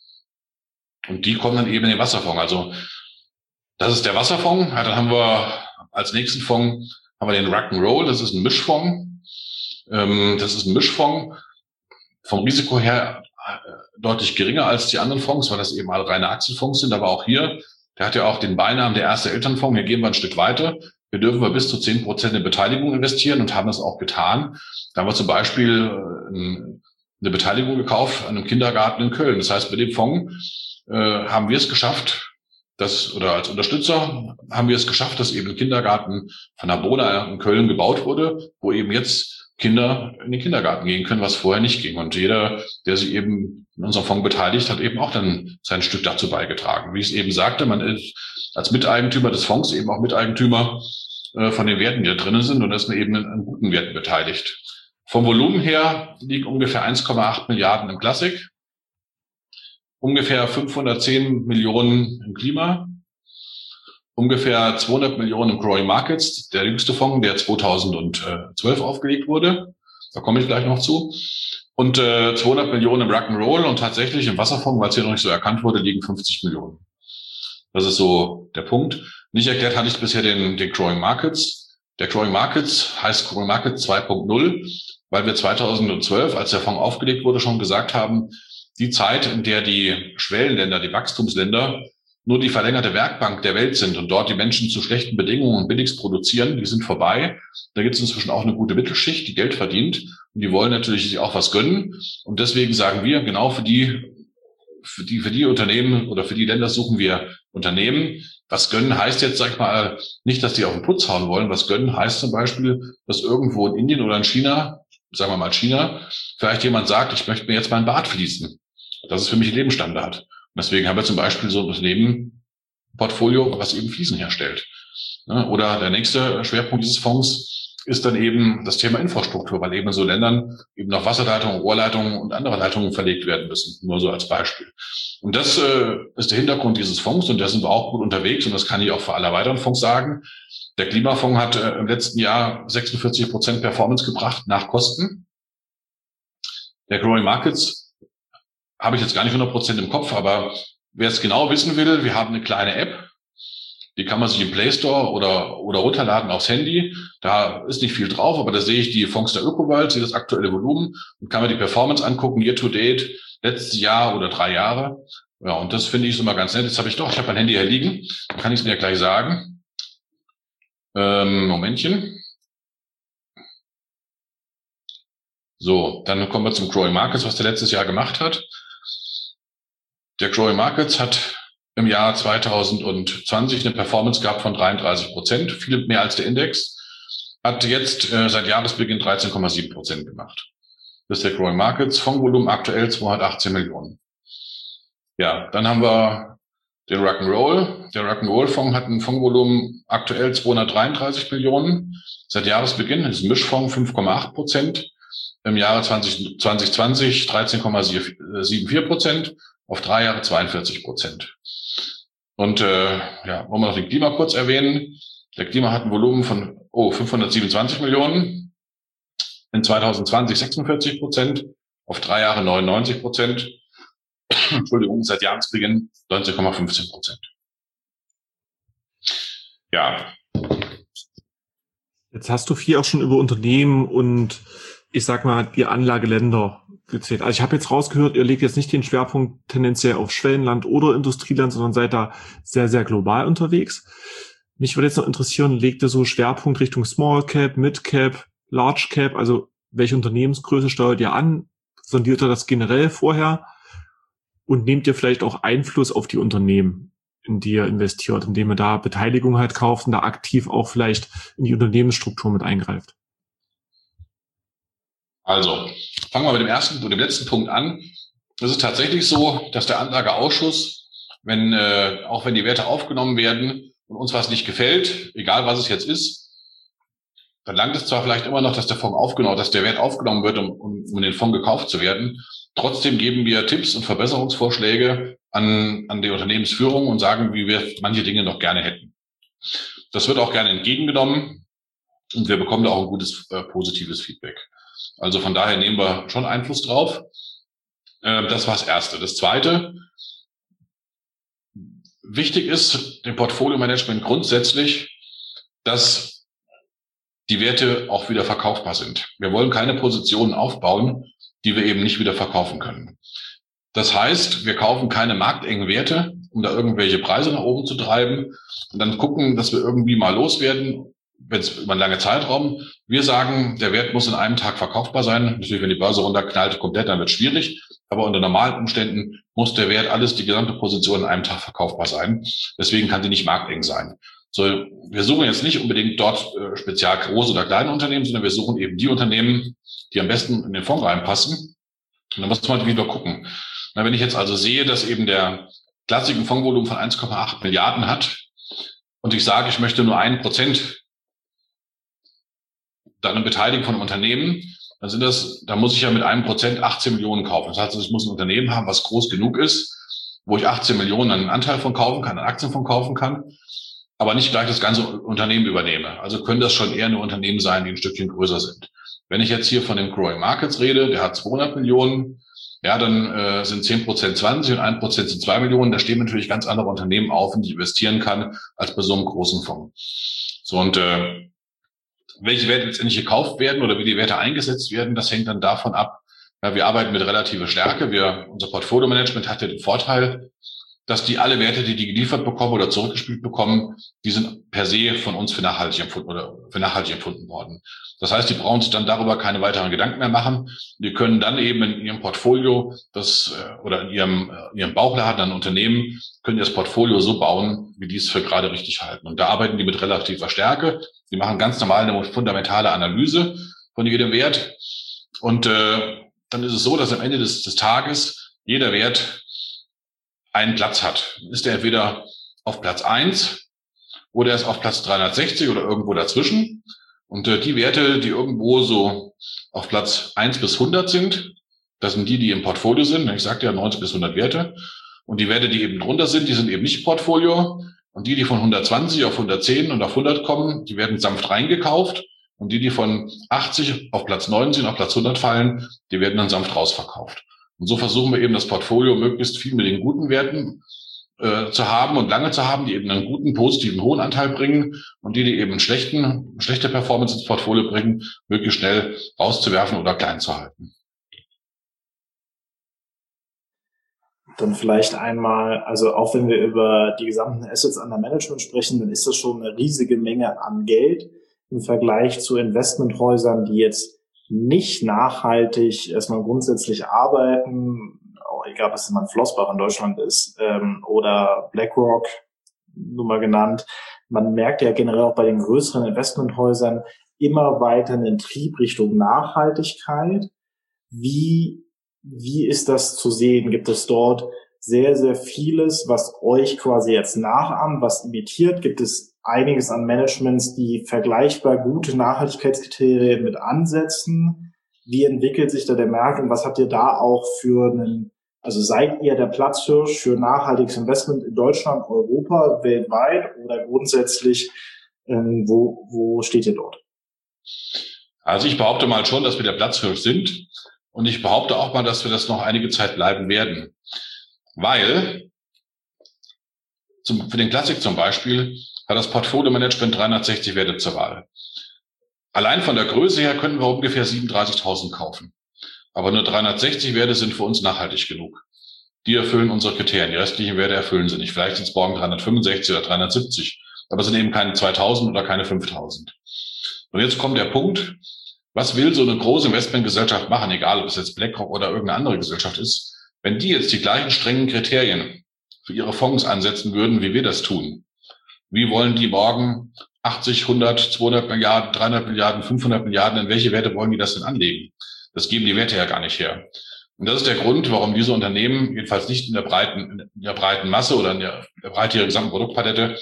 Und die kommen dann eben in den Wasserfonds. Also das ist der Wasserfonds. Ja, dann haben wir als nächsten Fonds haben wir den Rock'n'Roll. Das ist ein Mischfonds. Ähm, das ist ein Mischfonds. Vom Risiko her äh, deutlich geringer als die anderen Fonds, weil das eben alle reine Aktienfonds sind. Aber auch hier, der hat ja auch den Beinamen der erste Elternfonds. Hier gehen wir ein Stück weiter. Wir dürfen wir bis zu zehn Prozent in Beteiligung investieren und haben das auch getan. Da haben wir zum Beispiel eine Beteiligung gekauft an einem Kindergarten in Köln. Das heißt, mit dem Fonds äh, haben wir es geschafft, dass, oder als Unterstützer haben wir es geschafft, dass eben ein Kindergarten von Nabona in Köln gebaut wurde, wo eben jetzt Kinder in den Kindergarten gehen können, was vorher nicht ging. Und jeder, der sich eben in unserem Fonds beteiligt, hat eben auch dann sein Stück dazu beigetragen. Wie ich es eben sagte, man ist als Miteigentümer des Fonds eben auch Miteigentümer äh, von den Werten, die da drinnen sind, und da ist man eben an guten Werten beteiligt. Vom Volumen her liegen ungefähr eins Komma acht Milliarden im Classic, ungefähr fünfhundertzehn Millionen im Klima, ungefähr zweihundert Millionen im Growing Markets, der jüngste Fonds, der zweitausendzwölf aufgelegt wurde. Da komme ich gleich noch zu. Und äh, zweihundert Millionen im Rock'n'Roll, und tatsächlich im Wasserfonds, weil es hier noch nicht so erkannt wurde, liegen fünfzig Millionen. Das ist so der Punkt. Nicht erklärt hatte ich bisher den, den Growing Markets. Der Growing Markets heißt Growing Markets zwei Punkt null, weil wir zweitausendzwölf, als der Fonds aufgelegt wurde, schon gesagt haben, die Zeit, in der die Schwellenländer, die Wachstumsländer nur die verlängerte Werkbank der Welt sind und dort die Menschen zu schlechten Bedingungen und billigst produzieren, die sind vorbei. Da gibt es inzwischen auch eine gute Mittelschicht, die Geld verdient, und die wollen natürlich sich auch was gönnen. Und deswegen sagen wir, genau für die, für die, für die Unternehmen oder für die Länder suchen wir Unternehmen. Was gönnen heißt jetzt, sag ich mal, nicht, dass die auf den Putz hauen wollen. Was gönnen heißt zum Beispiel, dass irgendwo in Indien oder in China, sagen wir mal China, vielleicht jemand sagt, ich möchte mir jetzt meinen Bart fließen. Das ist für mich ein Lebensstandard. Und deswegen haben wir zum Beispiel so ein Unternehmen-Portfolio, was eben Fliesen herstellt. Oder der nächste Schwerpunkt dieses Fonds ist dann eben das Thema Infrastruktur, weil eben in so Ländern eben noch Wasserleitungen, Rohrleitungen und andere Leitungen verlegt werden müssen. Nur so als Beispiel. Und das äh, ist der Hintergrund dieses Fonds, und da sind wir auch gut unterwegs, und das kann ich auch für alle weiteren Fonds sagen. Der Klimafonds hat äh, im letzten Jahr sechsundvierzig Prozent Performance gebracht nach Kosten. Der Growing Markets habe ich jetzt gar nicht hundert Prozent im Kopf, aber wer es genau wissen will, wir haben eine kleine App, die kann man sich im Play Store oder oder runterladen aufs Handy. Da ist nicht viel drauf, aber da sehe ich die Fonds der Ökowelt, sehe das aktuelle Volumen und kann mir die Performance angucken, year to date, letztes Jahr oder drei Jahre. Ja, und das finde ich so mal ganz nett. Jetzt habe ich doch, ich habe mein Handy hier liegen, dann kann ich es mir ja gleich sagen. Ähm, Momentchen. So, dann kommen wir zum Growing Markets, was der letztes Jahr gemacht hat. Der Growing Markets hat im Jahr zwanzig zwanzig eine Performance gehabt von dreiunddreißig Prozent, viel mehr als der Index, hat jetzt äh, seit Jahresbeginn dreizehn Komma sieben Prozent gemacht. Das ist der Growing Markets, Fondsvolumen aktuell zweihundertachtzehn Millionen. Ja, dann haben wir den Rock'n'Roll. Der Rock'n'Roll-Fonds hat ein Fondsvolumen aktuell zweihundertdreiunddreißig Millionen, seit Jahresbeginn, das ist ein Mischfonds, fünf Komma acht Prozent. Im Jahre zwanzig zwanzig dreizehn Komma vierundsiebzig Prozent, auf drei Jahre zweiundvierzig Prozent. Und äh, ja, wollen wir noch den Klima kurz erwähnen. Der Klima hat ein Volumen von oh fünfhundertsiebenundzwanzig Millionen, in zwanzig zwanzig sechsundvierzig Prozent, auf drei Jahre neunundneunzig Prozent. Entschuldigung, seit Jahresbeginn neunzehn Komma fünfzehn Prozent. Ja. Jetzt hast du viel auch schon über Unternehmen und ich sag mal die Anlageländer gezählt. Also ich habe jetzt rausgehört, ihr legt jetzt nicht den Schwerpunkt tendenziell auf Schwellenland oder Industrieland, sondern seid da sehr, sehr global unterwegs. Mich würde jetzt noch interessieren, legt ihr so Schwerpunkt Richtung Small Cap, Mid Cap, Large Cap, also welche Unternehmensgröße steuert ihr an? Sondiert ihr das generell vorher? Und nehmt ihr vielleicht auch Einfluss auf die Unternehmen, in die ihr investiert, indem ihr da Beteiligung halt kauft und da aktiv auch vielleicht in die Unternehmensstruktur mit eingreift? Also, fangen wir mit dem ersten und dem letzten Punkt an. Es ist tatsächlich so, dass der Anlageausschuss, wenn äh, auch wenn die Werte aufgenommen werden und uns was nicht gefällt, egal was es jetzt ist, dann langt es zwar vielleicht immer noch, dass der Fonds aufgenommen, dass der Wert aufgenommen wird, um, um, um den Fonds gekauft zu werden. Trotzdem geben wir Tipps und Verbesserungsvorschläge an, an die Unternehmensführung und sagen, wie wir manche Dinge noch gerne hätten. Das wird auch gerne entgegengenommen und wir bekommen da auch ein gutes, äh, positives Feedback. Also von daher nehmen wir schon Einfluss drauf. Äh, das war das Erste. Das Zweite, wichtig ist dem Portfolio-Management grundsätzlich, dass die Werte auch wieder verkaufbar sind. Wir wollen keine Positionen aufbauen, die wir eben nicht wieder verkaufen können. Das heißt, wir kaufen keine marktengen Werte, um da irgendwelche Preise nach oben zu treiben und dann gucken, dass wir irgendwie mal loswerden, wenn es über einen langen Zeitraum. Wir sagen, der Wert muss in einem Tag verkaufbar sein. Natürlich, wenn die Börse runterknallt komplett, dann wird es schwierig. Aber unter normalen Umständen muss der Wert, alles, die gesamte Position in einem Tag verkaufbar sein. Deswegen kann die nicht markteng sein. So, wir suchen jetzt nicht unbedingt dort äh, speziell große oder kleine Unternehmen, sondern wir suchen eben die Unternehmen, die am besten in den Fonds reinpassen. Und dann muss man wieder gucken. Na, wenn ich jetzt also sehe, dass eben der klassische Fondsvolumen von eins Komma acht Milliarden hat und ich sage, ich möchte nur ein Prozent dann eine Beteiligung von einem Unternehmen, dann sind das, da muss ich ja mit einem Prozent achtzehn Millionen kaufen. Das heißt, ich muss ein Unternehmen haben, was groß genug ist, wo ich achtzehn Millionen einen Anteil von kaufen kann, einen Aktien von kaufen kann, aber nicht gleich das ganze Unternehmen übernehme. Also können das schon eher nur Unternehmen sein, die ein Stückchen größer sind. Wenn ich jetzt hier von dem Growing Markets rede, der hat zweihundert Millionen, ja, dann äh, sind zehn Prozent zwanzig und ein Prozent sind zwei Millionen. Da stehen natürlich ganz andere Unternehmen auf, in die ich investieren kann, als bei so einem großen Fonds. So, und äh, welche Werte letztendlich gekauft werden oder wie die Werte eingesetzt werden, das hängt dann davon ab. Ja, wir arbeiten mit relativer Stärke. Wir, unser Portfolio-Management hat ja den Vorteil, dass die alle Werte, die die geliefert bekommen oder zurückgespielt bekommen, die sind per se von uns für nachhaltig empfunden oder für nachhaltig empfunden worden. Das heißt, die brauchen sich dann darüber keine weiteren Gedanken mehr machen. Die können dann eben in ihrem Portfolio das oder in ihrem, in ihrem Bauchladen an Unternehmen können die das Portfolio so bauen, wie die es für gerade richtig halten. Und da arbeiten die mit relativer Stärke. Die machen ganz normal eine fundamentale Analyse von jedem Wert. Und äh, dann ist es so, dass am Ende des, des Tages jeder Wert einen Platz hat. Ist er entweder auf Platz eins oder er ist auf Platz dreihundertsechzig oder irgendwo dazwischen. Und äh, die Werte, die irgendwo so auf Platz eins bis hundert sind, das sind die, die im Portfolio sind. Ich sagte ja neunzig bis hundert Werte. Und die Werte, die eben drunter sind, die sind eben nicht Portfolio. Und die, die von hundertzwanzig auf hundertzehn und auf hundert kommen, die werden sanft reingekauft. Und die, die von achtzig auf Platz neunzehn, auf Platz hundert fallen, die werden dann sanft rausverkauft. Und so versuchen wir eben das Portfolio möglichst viel mit den guten Werten äh, zu haben und lange zu haben, die eben einen guten, positiven, hohen Anteil bringen und die, die eben einen schlechten, schlechte Performance ins Portfolio bringen, möglichst schnell rauszuwerfen oder klein zu halten. Dann vielleicht einmal, also auch wenn wir über die gesamten Assets under Management sprechen, dann ist das schon eine riesige Menge an Geld im Vergleich zu Investmenthäusern, die jetzt nicht nachhaltig erstmal grundsätzlich arbeiten, auch egal, ob es immer ein Flossbach in Deutschland ist, ähm, oder BlackRock, nur mal genannt. Man merkt ja generell auch bei den größeren Investmenthäusern immer weiter einen Trieb Richtung Nachhaltigkeit. Wie Wie ist das zu sehen? Gibt es dort sehr, sehr vieles, was euch quasi jetzt nachahmt, was imitiert? Gibt es einiges an Managements, die vergleichbar gute Nachhaltigkeitskriterien mit ansetzen? Wie entwickelt sich da der Markt und was habt ihr da auch für einen, also seid ihr der Platzhirsch für nachhaltiges Investment in Deutschland, Europa, weltweit oder grundsätzlich, ähm, wo, wo steht ihr dort? Also ich behaupte mal schon, dass wir der Platzhirsch sind. Und ich behaupte auch mal, dass wir das noch einige Zeit bleiben werden. Weil, zum, für den Classic zum Beispiel, hat das Portfolio-Management dreihundertsechzig Werte zur Wahl. Allein von der Größe her könnten wir ungefähr siebenunddreißigtausend kaufen. Aber nur dreihundertsechzig Werte sind für uns nachhaltig genug. Die erfüllen unsere Kriterien. Die restlichen Werte erfüllen sie nicht. Vielleicht sind es morgen dreihundertfünfundsechzig oder dreihundertsiebzig. Aber es sind eben keine zweitausend oder keine fünftausend. Und jetzt kommt der Punkt, was will so eine große Investmentgesellschaft machen, egal ob es jetzt BlackRock oder irgendeine andere Gesellschaft ist, wenn die jetzt die gleichen strengen Kriterien für ihre Fonds ansetzen würden, wie wir das tun? Wie wollen die morgen achtzig, hundert, zweihundert Milliarden, dreihundert Milliarden, fünfhundert Milliarden, in welche Werte wollen die das denn anlegen? Das geben die Werte ja gar nicht her. Und das ist der Grund, warum diese Unternehmen, jedenfalls nicht in der breiten, in der breiten Masse oder in der, in der Breite ihrer gesamten Produktpalette,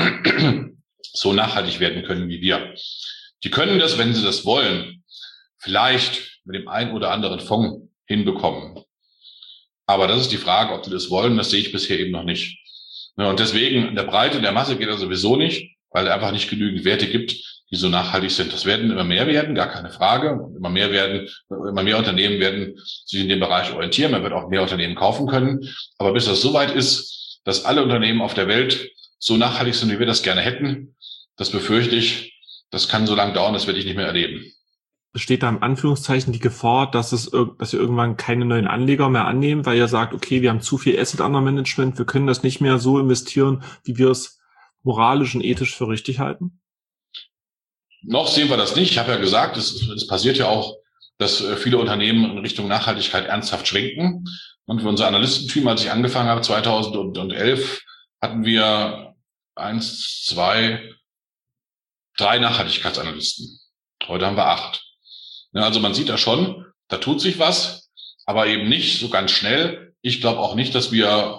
so nachhaltig werden können wie wir. Die können das, wenn sie das wollen, vielleicht mit dem einen oder anderen Fonds hinbekommen. Aber das ist die Frage, ob die das wollen, das sehe ich bisher eben noch nicht. Und deswegen, in der Breite der Masse geht das sowieso nicht, weil es einfach nicht genügend Werte gibt, die so nachhaltig sind. Das werden immer mehr werden, gar keine Frage. Immer mehr werden, immer mehr Unternehmen werden sich in dem Bereich orientieren. Man wird auch mehr Unternehmen kaufen können. Aber bis das soweit ist, dass alle Unternehmen auf der Welt so nachhaltig sind, wie wir das gerne hätten, das befürchte ich, das kann so lange dauern, das werde ich nicht mehr erleben. Besteht da im Anführungszeichen die Gefahr, dass es, dass ihr irgendwann keine neuen Anleger mehr annehmen, weil ihr sagt, okay, wir haben zu viel Asset under Management, wir können das nicht mehr so investieren, wie wir es moralisch und ethisch für richtig halten? Noch sehen wir das nicht. Ich habe ja gesagt, es, es passiert ja auch, dass viele Unternehmen in Richtung Nachhaltigkeit ernsthaft schwenken. Und für unser Analystenteam, als ich angefangen habe, zweitausendelf, hatten wir eins, zwei, drei Nachhaltigkeitsanalysten. Heute haben wir acht. Ja, also man sieht da schon, da tut sich was, aber eben nicht so ganz schnell. Ich glaube auch nicht, dass wir,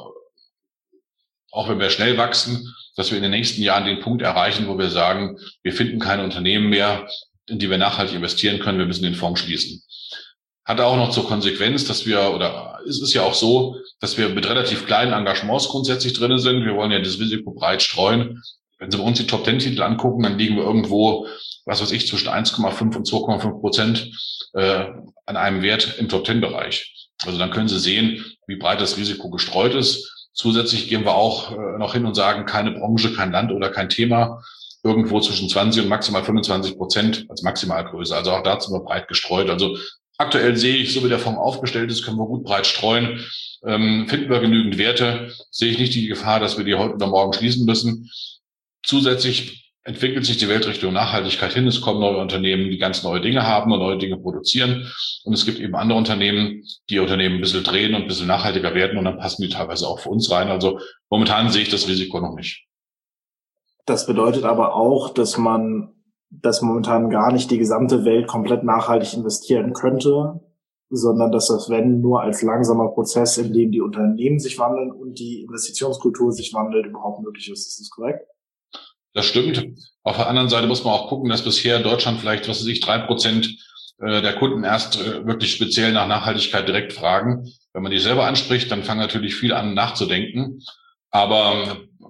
auch wenn wir schnell wachsen, dass wir in den nächsten Jahren den Punkt erreichen, wo wir sagen, wir finden keine Unternehmen mehr, in die wir nachhaltig investieren können, wir müssen den Fonds schließen. Hat auch noch zur Konsequenz, dass wir, oder es ist ja auch so, dass wir mit relativ kleinen Engagements grundsätzlich drin sind. Wir wollen ja das Risiko breit streuen. Wenn Sie bei uns die Top Ten Titel angucken, dann liegen wir irgendwo, was weiß ich, zwischen eins Komma fünf und zwei Komma fünf Prozent äh, an einem Wert im Top Ten Bereich. Also dann können Sie sehen, wie breit das Risiko gestreut ist. Zusätzlich gehen wir auch äh, noch hin und sagen, keine Branche, kein Land oder kein Thema, irgendwo zwischen zwanzig und maximal fünfundzwanzig Prozent als Maximalgröße. Also auch dazu sind wir breit gestreut. Also aktuell sehe ich, so wie der Fonds aufgestellt ist, können wir gut breit streuen. Ähm, finden wir genügend Werte, sehe ich nicht die Gefahr, dass wir die heute oder morgen schließen müssen. Zusätzlich entwickelt sich die Welt Richtung Nachhaltigkeit hin. Es kommen neue Unternehmen, die ganz neue Dinge haben und neue Dinge produzieren. Und es gibt eben andere Unternehmen, die Unternehmen ein bisschen drehen und ein bisschen nachhaltiger werden. Und dann passen die teilweise auch für uns rein. Also momentan sehe ich das Risiko noch nicht. Das bedeutet aber auch, dass man, dass momentan gar nicht die gesamte Welt komplett nachhaltig investieren könnte, sondern dass das, wenn, nur als langsamer Prozess, in dem die Unternehmen sich wandeln und die Investitionskultur sich wandelt, überhaupt möglich ist. Ist das korrekt? Das stimmt. Auf der anderen Seite muss man auch gucken, dass bisher in Deutschland vielleicht, was weiß ich, drei Prozent der Kunden erst wirklich speziell nach Nachhaltigkeit direkt fragen. Wenn man die selber anspricht, dann fangen natürlich viele an nachzudenken. Aber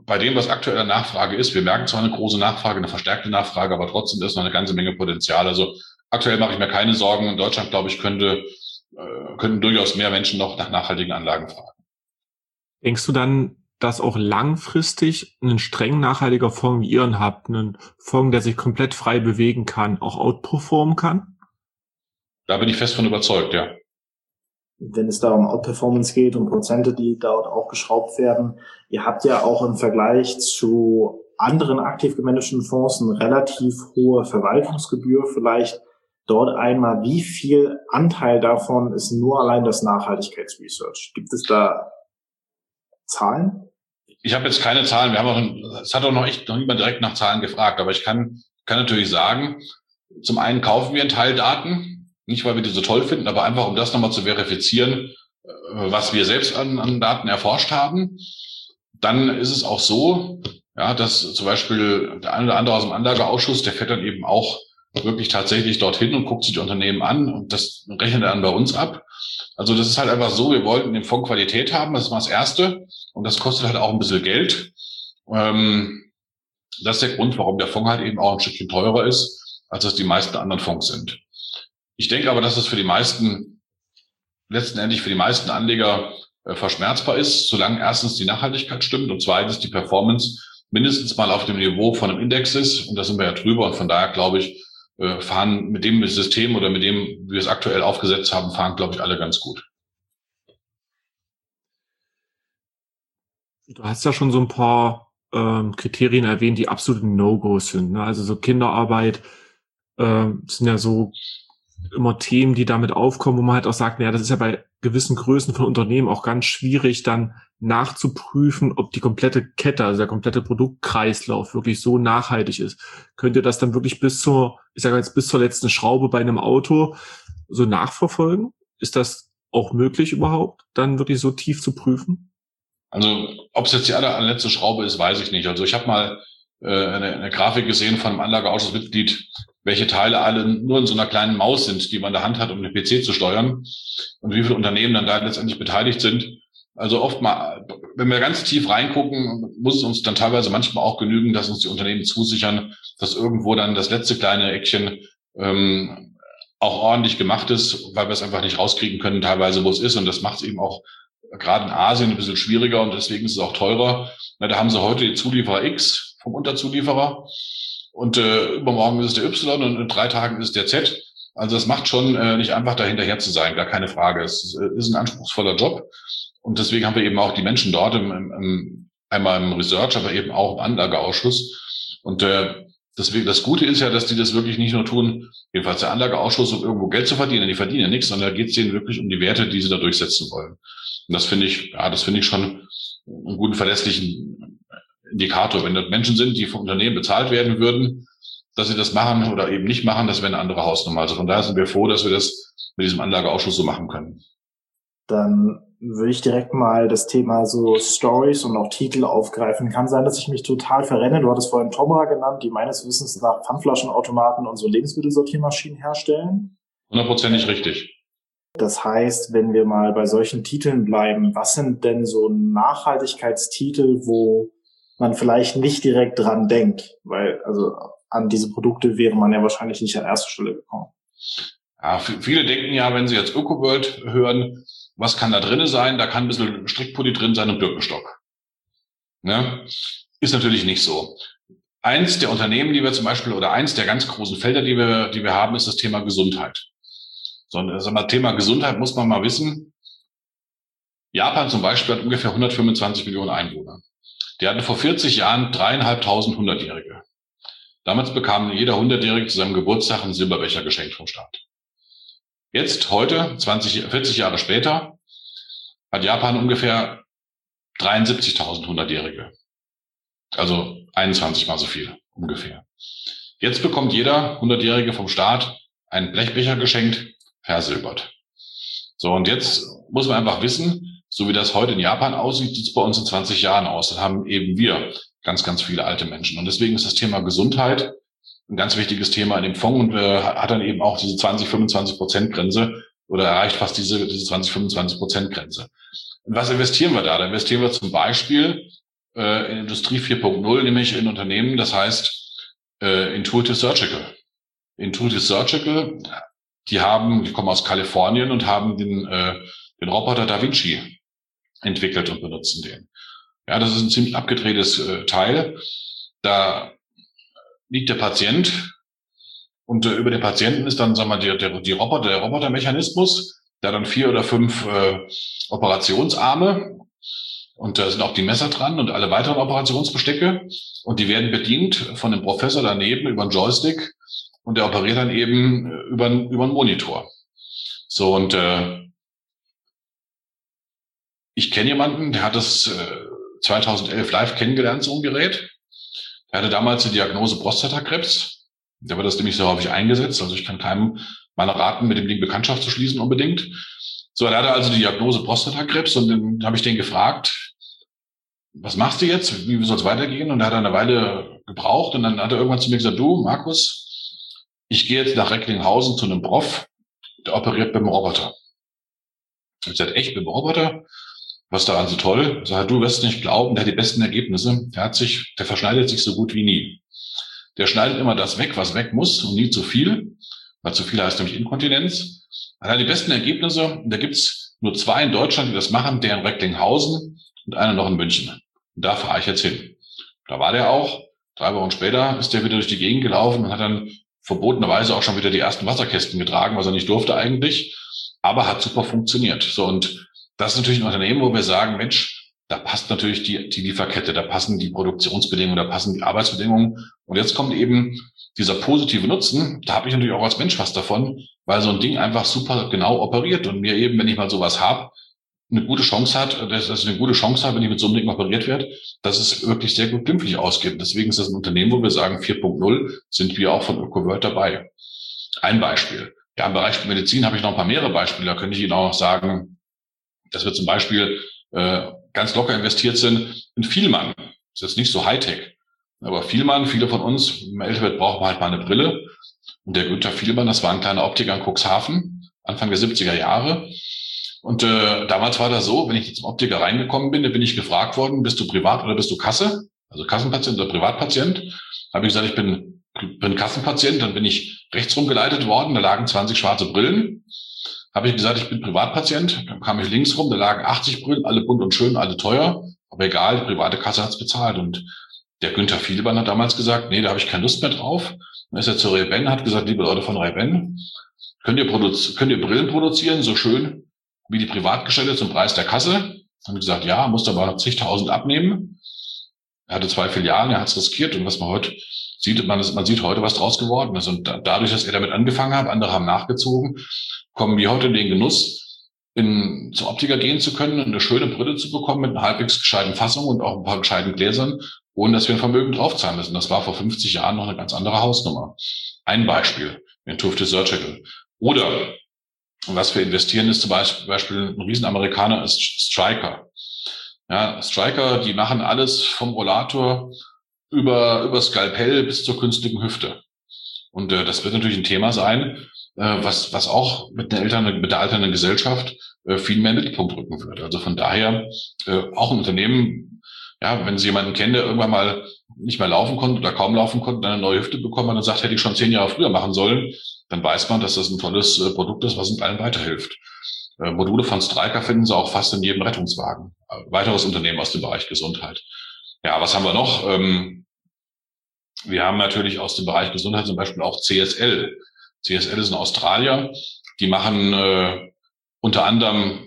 bei dem, was aktuell an Nachfrage ist, wir merken zwar eine große Nachfrage, eine verstärkte Nachfrage, aber trotzdem ist noch eine ganze Menge Potenzial. Also aktuell mache ich mir keine Sorgen. In Deutschland, glaube ich, könnte, äh, könnten durchaus mehr Menschen noch nach nachhaltigen Anlagen fragen. Denkst du dann, dass auch langfristig ein streng nachhaltiger Fonds wie ihr habt, einen Fonds, der sich komplett frei bewegen kann, auch outperformen kann? Da bin ich fest von überzeugt, ja. Wenn es da um Outperformance geht und Prozente, die dort auch geschraubt werden. Ihr habt ja auch im Vergleich zu anderen aktiv gemanagten Fonds eine relativ hohe Verwaltungsgebühr. Vielleicht dort einmal, wie viel Anteil davon ist nur allein das Nachhaltigkeitsresearch? Gibt es da Zahlen? Ich habe jetzt keine Zahlen. Wir haben auch, es hat auch noch echt noch niemand direkt nach Zahlen gefragt. Aber ich kann, kann natürlich sagen, zum einen kaufen wir einen Teil Daten. Nicht, weil wir die so toll finden, aber einfach, um das nochmal zu verifizieren, was wir selbst an, an Daten erforscht haben. Dann ist es auch so, ja, dass zum Beispiel der eine oder andere aus dem Anlageausschuss, der fährt dann eben auch wirklich tatsächlich dorthin und guckt sich die Unternehmen an und das rechnet er dann bei uns ab. Also das ist halt einfach so, wir wollten den Fonds Qualität haben, das ist mal das Erste und das kostet halt auch ein bisschen Geld. Ähm, das ist der Grund, warum der Fonds halt eben auch ein Stückchen teurer ist, als das die meisten anderen Fonds sind. Ich denke aber, dass es für die meisten, letztendlich für die meisten Anleger äh, verschmerzbar ist, solange erstens die Nachhaltigkeit stimmt und zweitens die Performance mindestens mal auf dem Niveau von einem Index ist. Und da sind wir ja drüber. Und von daher, glaube ich, äh, fahren mit dem System oder mit dem, wie wir es aktuell aufgesetzt haben, fahren, glaube ich, alle ganz gut. Du hast ja schon so ein paar ähm, Kriterien erwähnt, die absolute No-Gos sind. Ne? Also so Kinderarbeit ähm, sind ja so immer Themen, die damit aufkommen, wo man halt auch sagt, naja, das ist ja bei gewissen Größen von Unternehmen auch ganz schwierig, dann nachzuprüfen, ob die komplette Kette, also der komplette Produktkreislauf wirklich so nachhaltig ist. Könnt ihr das dann wirklich bis zur, ich sage jetzt bis zur letzten Schraube bei einem Auto so nachverfolgen? Ist das auch möglich überhaupt, dann wirklich so tief zu prüfen? Also ob es jetzt die allerletzte Schraube ist, weiß ich nicht. Also ich habe mal äh, eine, eine Grafik gesehen von einem Anlageausschussmitglied, welche Teile alle nur in so einer kleinen Maus sind, die man in der Hand hat, um den P C zu steuern und wie viele Unternehmen dann da letztendlich beteiligt sind. Also oft mal, wenn wir ganz tief reingucken, muss es uns dann teilweise manchmal auch genügen, dass uns die Unternehmen zusichern, dass irgendwo dann das letzte kleine Eckchen ähm, auch ordentlich gemacht ist, weil wir es einfach nicht rauskriegen können, teilweise wo es ist. Und das macht es eben auch gerade in Asien ein bisschen schwieriger und deswegen ist es auch teurer. Na, da haben sie heute die Zulieferer X vom Unterzulieferer. Und äh, übermorgen ist es der Y und in drei Tagen ist es der Z. Also es macht schon äh, nicht einfach, da hinterher zu sein, gar keine Frage. Es ist ein anspruchsvoller Job. Und deswegen haben wir eben auch die Menschen dort, im, im, im, einmal im Research, aber eben auch im Anlageausschuss. Und äh, deswegen, das Gute ist ja, dass die das wirklich nicht nur tun, jedenfalls der Anlageausschuss, um irgendwo Geld zu verdienen. Die verdienen ja nichts, sondern da geht es denen wirklich um die Werte, die sie da durchsetzen wollen. Und das finde ich, ja, das finde ich schon einen guten, verlässlichen Indikator. Wenn das Menschen sind, die vom Unternehmen bezahlt werden würden, dass sie das machen oder eben nicht machen, das wäre eine andere Hausnummer. Also von daher sind wir froh, dass wir das mit diesem Anlageausschuss so machen können. Dann würde ich direkt mal das Thema so Stories und auch Titel aufgreifen. Kann sein, dass ich mich total verrenne. Du hattest vorhin Tomra genannt, die meines Wissens nach Pfandflaschenautomaten und so Lebensmittelsortiermaschinen herstellen. Hundertprozentig richtig. Das heißt, wenn wir mal bei solchen Titeln bleiben, was sind denn so Nachhaltigkeitstitel, wo man vielleicht nicht direkt dran denkt? Weil, also an diese Produkte wäre man ja wahrscheinlich nicht an erster Stelle gekommen. Ja, viele denken ja, wenn sie jetzt ÖkoWorld hören, was kann da drin sein? Da kann ein bisschen Strickpulli drin sein und Birkenstock. Ne? Ist natürlich nicht so. Eins der Unternehmen, die wir zum Beispiel, oder eins der ganz großen Felder, die wir, die wir haben, ist das Thema Gesundheit. So, also das Thema Gesundheit muss man mal wissen. Japan zum Beispiel hat ungefähr hundertfünfundzwanzig Millionen Einwohner. Die hatten vor vierzig Jahren dreieinhalbtausend Hundertjährige. Damals bekam jeder Hundertjährige zu seinem Geburtstag einen Silberbecher geschenkt vom Staat. Jetzt, heute, zwanzig, vierzig Jahre später, hat Japan ungefähr dreiundsiebzigtausend Hundertjährige. Also einundzwanzig mal so viel, ungefähr. Jetzt bekommt jeder Hundertjährige vom Staat einen Blechbecher geschenkt, versilbert. So, und jetzt muss man einfach wissen, so wie das heute in Japan aussieht, sieht es bei uns in zwanzig Jahren aus. Dann haben eben wir ganz, ganz viele alte Menschen. Und deswegen ist das Thema Gesundheit ein ganz wichtiges Thema in dem Fonds und äh, hat dann eben auch diese zwanzig, fünfundzwanzig Prozent Grenze oder erreicht fast diese, diese zwanzig, fünfundzwanzig Prozent Grenze. Und was investieren wir da? Da investieren wir zum Beispiel äh, in Industrie vier Punkt null, nämlich in Unternehmen, das heißt äh, Intuitive Surgical. Intuitive Surgical, die haben, die kommen aus Kalifornien und haben den, äh, den Roboter Da Vinci entwickelt und benutzen den. Ja, das ist ein ziemlich abgedrehtes äh, Teil. Da liegt der Patient und äh, über den Patienten ist dann, sagen wir, der, der, die Roboter, der Robotermechanismus, der hat dann vier oder fünf äh, Operationsarme und da sind auch die Messer dran und alle weiteren Operationsbestecke und die werden bedient von dem Professor daneben über einen Joystick und der operiert dann eben über, über einen Monitor. So, und äh, ich kenne jemanden, der hat das äh, zweitausendelf live kennengelernt, so ein Gerät. Er hatte damals die Diagnose Prostatakrebs. Der wird das nämlich sehr häufig eingesetzt. Also ich kann keinem meiner raten, mit dem Ding Bekanntschaft zu schließen unbedingt. So, er hatte also die Diagnose Prostatakrebs und dann habe ich den gefragt, was machst du jetzt? Wie soll es weitergehen? Und er hat eine Weile gebraucht und dann hat er irgendwann zu mir gesagt, du, Markus, ich gehe jetzt nach Recklinghausen zu einem Prof, der operiert mit dem Roboter. Ich habe gesagt, echt, mit dem Roboter? Was daran so toll? Ich sage, du wirst nicht glauben, der hat die besten Ergebnisse. Der hat sich, der verschneidet sich so gut wie nie. Der schneidet immer das weg, was weg muss und nie zu viel, weil zu viel heißt nämlich Inkontinenz. Er hat die besten Ergebnisse. Da gibt's nur zwei in Deutschland, die das machen, der in Recklinghausen und einer noch in München. Und da fahre ich jetzt hin. Da war der auch. Drei Wochen später ist der wieder durch die Gegend gelaufen und hat dann verbotenerweise auch schon wieder die ersten Wasserkästen getragen, was er nicht durfte eigentlich, aber hat super funktioniert. So, und das ist natürlich ein Unternehmen, wo wir sagen, Mensch, da passt natürlich die, die Lieferkette, da passen die Produktionsbedingungen, da passen die Arbeitsbedingungen. Und jetzt kommt eben dieser positive Nutzen. Da habe ich natürlich auch als Mensch was davon, weil so ein Ding einfach super genau operiert und mir eben, wenn ich mal sowas habe, eine gute Chance hat, dass ich eine gute Chance habe, wenn ich mit so einem Ding operiert werde, dass es wirklich sehr gut glimpflich ausgeht. Deswegen ist das ein Unternehmen, wo wir sagen, vier Punkt null sind wir auch von ÖkoWorld dabei. Ein Beispiel. Ja, im Bereich Medizin habe ich noch ein paar mehrere Beispiele. Da könnte ich Ihnen auch noch sagen, dass wir zum Beispiel äh, ganz locker investiert sind in Vielmann. Das ist jetzt nicht so Hightech, aber Vielmann, viele von uns, wenn man älter wird, braucht man halt mal eine Brille. Und der Günther Vielmann, das war ein kleiner Optiker in Cuxhaven, Anfang der siebziger Jahre. Und äh, damals war das so, wenn ich zum Optiker reingekommen bin, dann bin ich gefragt worden, bist du privat oder bist du Kasse? Also Kassenpatient oder Privatpatient. Habe ich gesagt, ich bin, bin Kassenpatient. Dann bin ich rechts rumgeleitet worden, da lagen zwanzig schwarze Brillen. Habe ich gesagt, ich bin Privatpatient. Dann kam ich links rum, da lagen achtzig Brillen, alle bunt und schön, alle teuer. Aber egal, die private Kasse hat's bezahlt. Und der Günther Vielmann hat damals gesagt, nee, da habe ich keine Lust mehr drauf. Dann ist er zu Ray-Ban, hat gesagt, liebe Leute von Ray-Ban, könnt ihr, produzi- könnt ihr Brillen produzieren, so schön wie die Privatgestelle zum Preis der Kasse? Haben gesagt, ja, musste aber zigtausend abnehmen. Er hatte zwei Filialen, er hat es riskiert. Und was man heute sieht, man, man sieht heute, was draus geworden ist. Und da, dadurch, dass er damit angefangen hat, andere haben nachgezogen, kommen wir heute in den Genuss, in, zum Optiker gehen zu können und eine schöne Brille zu bekommen mit einer halbwegs gescheiten Fassung und auch ein paar gescheiten Gläsern, ohne dass wir ein Vermögen draufzahlen müssen. Das war vor fünfzig Jahren noch eine ganz andere Hausnummer. Ein Beispiel, Intuitive Surgical. Oder was wir investieren, ist zum Beispiel ein Riesenamerikaner ist Stryker. Ja, Stryker, die machen alles vom Rollator über, über Skalpell bis zur künstlichen Hüfte. Und äh, das wird natürlich ein Thema sein, äh, was, was auch mit der Eltern, mit der alternden Gesellschaft äh, viel mehr in den Mittelpunkt rücken wird. Also von daher äh, auch ein Unternehmen, ja, wenn Sie jemanden kennen, der irgendwann mal nicht mehr laufen konnte oder kaum laufen konnte, dann eine neue Hüfte bekommen hat und sagt, hätte ich schon zehn Jahre früher machen sollen, dann weiß man, dass das ein tolles äh, Produkt ist, was uns allen weiterhilft. Äh, Module von Stryker finden Sie auch fast in jedem Rettungswagen. Äh, weiteres Unternehmen aus dem Bereich Gesundheit. Ja, was haben wir noch? Ähm, wir haben natürlich aus dem Bereich Gesundheit zum Beispiel auch C S L. C S L ist ein Australier. Die machen äh, unter anderem